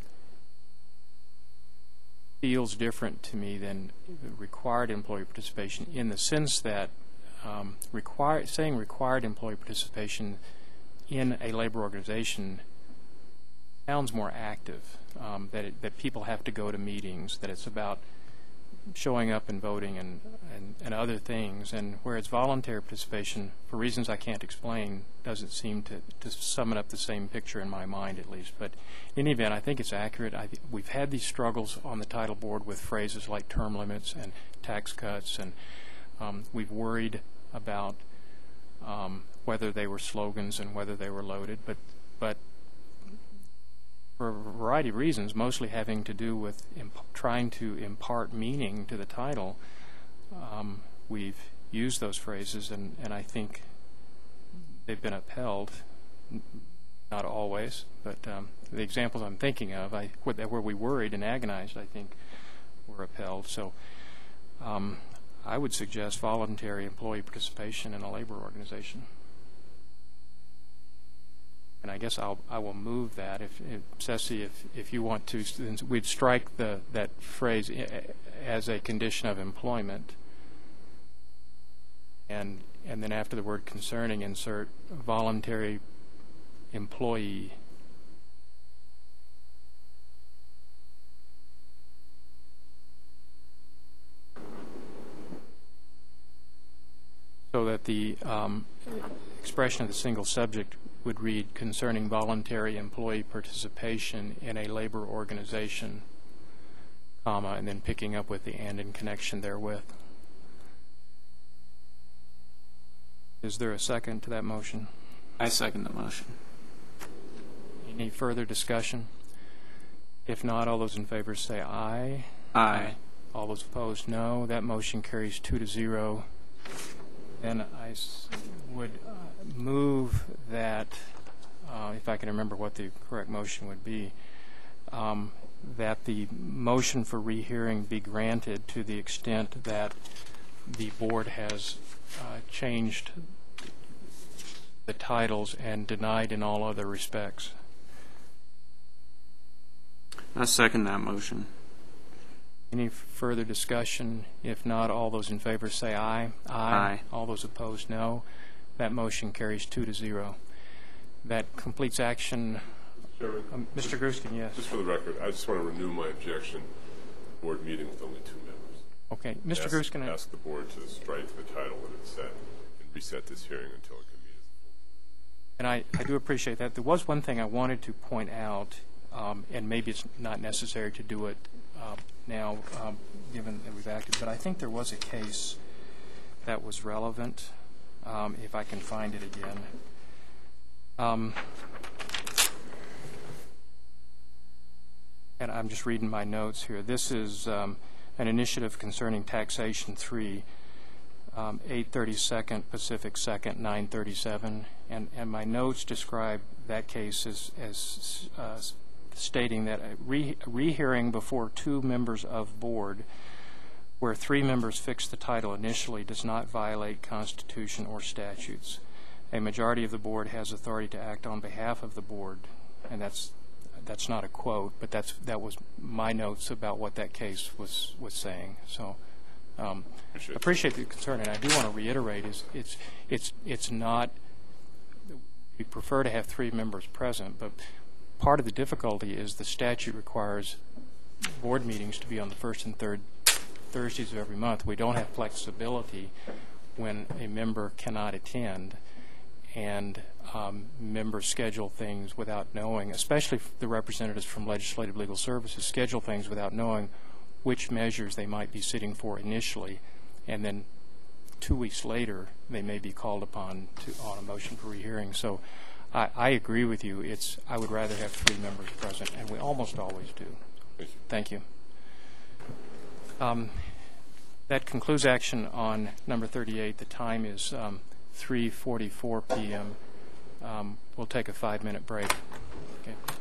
feels different to me than required employee participation, in the sense that um, require, saying required employee participation in a labor organization sounds more active, um, that, it, that people have to go to meetings, that it's about showing up and voting and, and, and other things, and whereas voluntary participation, for reasons I can't explain, doesn't seem to, to sum it up the same picture in my mind, at least. But in any event, I think it's accurate. I th- we've had these struggles on the title board with phrases like term limits and tax cuts, and um, we've worried about um, whether they were slogans and whether they were loaded, but but for a variety of reasons, mostly having to do with imp- trying to impart meaning to the title, um, we've used those phrases, and, and I think they've been upheld. N- not always, but um, the examples I'm thinking of, I, where, where we worried and agonized, I think, were upheld. So um, I would suggest voluntary employee participation in a labor organization. And I guess I'll, I will move that. If, if Ceci, if, if you want to, then we'd strike the, that phrase i- as a condition of employment. And, and then after the word concerning, insert voluntary employee. So that the um, expression of the single subject would read concerning voluntary employee participation in a labor organization, comma, and then picking up with the and in connection therewith. Is there a second to that motion? I second the motion. Any further discussion? If not, all those in favor say aye. Aye. All those opposed, no. That motion carries two to zero. Then I s- would uh, move that, uh, if I can remember what the correct motion would be, um, that the motion for rehearing be granted to the extent that the board has uh, changed the titles and denied in all other respects. I second that motion. Any further discussion? If not, all those in favor say aye. Aye. All those opposed, no. That motion carries two to zero. That completes action. Chairman, Um, Mister Gruskin, yes. just for the record, I just want to renew my objection. Board meeting with only two members. Okay, Mister Ask- Gruskin. Ask the board to strike the title that it's set and reset this hearing until it can meet as a full. And I, I do appreciate that. There was one thing I wanted to point out, um, and maybe it's not necessary to do it uh, now, um, given that we've acted, but I think there was a case that was relevant, um, if I can find it again. Um, and I'm just reading my notes here. This is um, an initiative concerning taxation three. Um, eight thirty-second Pacific second, nine thirty-seven, and, and my notes describe that case as, as uh, stating that a re- rehearing before two members of board where three members fix the title initially does not violate Constitution or statutes. A majority of the board has authority to act on behalf of the board, and that's that's not a quote, but that's that was my notes about what that case was, was saying. So. Um, Appreciate appreciate the concern, and I do want to reiterate: is it's it's it's not. We prefer to have three members present, but part of the difficulty is the statute requires board meetings to be on the first and third Thursdays of every month. We don't have flexibility when a member cannot attend, and um, members schedule things without knowing, especially the representatives from Legislative Legal Services schedule things without knowing which measures they might be sitting for initially, and then two weeks later they may be called upon to, on a motion for rehearing. So I, I agree with you. It's I would rather have three members present, and we almost always do. Thank you. Thank you. Um, that concludes action on number thirty-eight. The time is um, three forty-four p m Um, we'll take a five-minute break. Okay.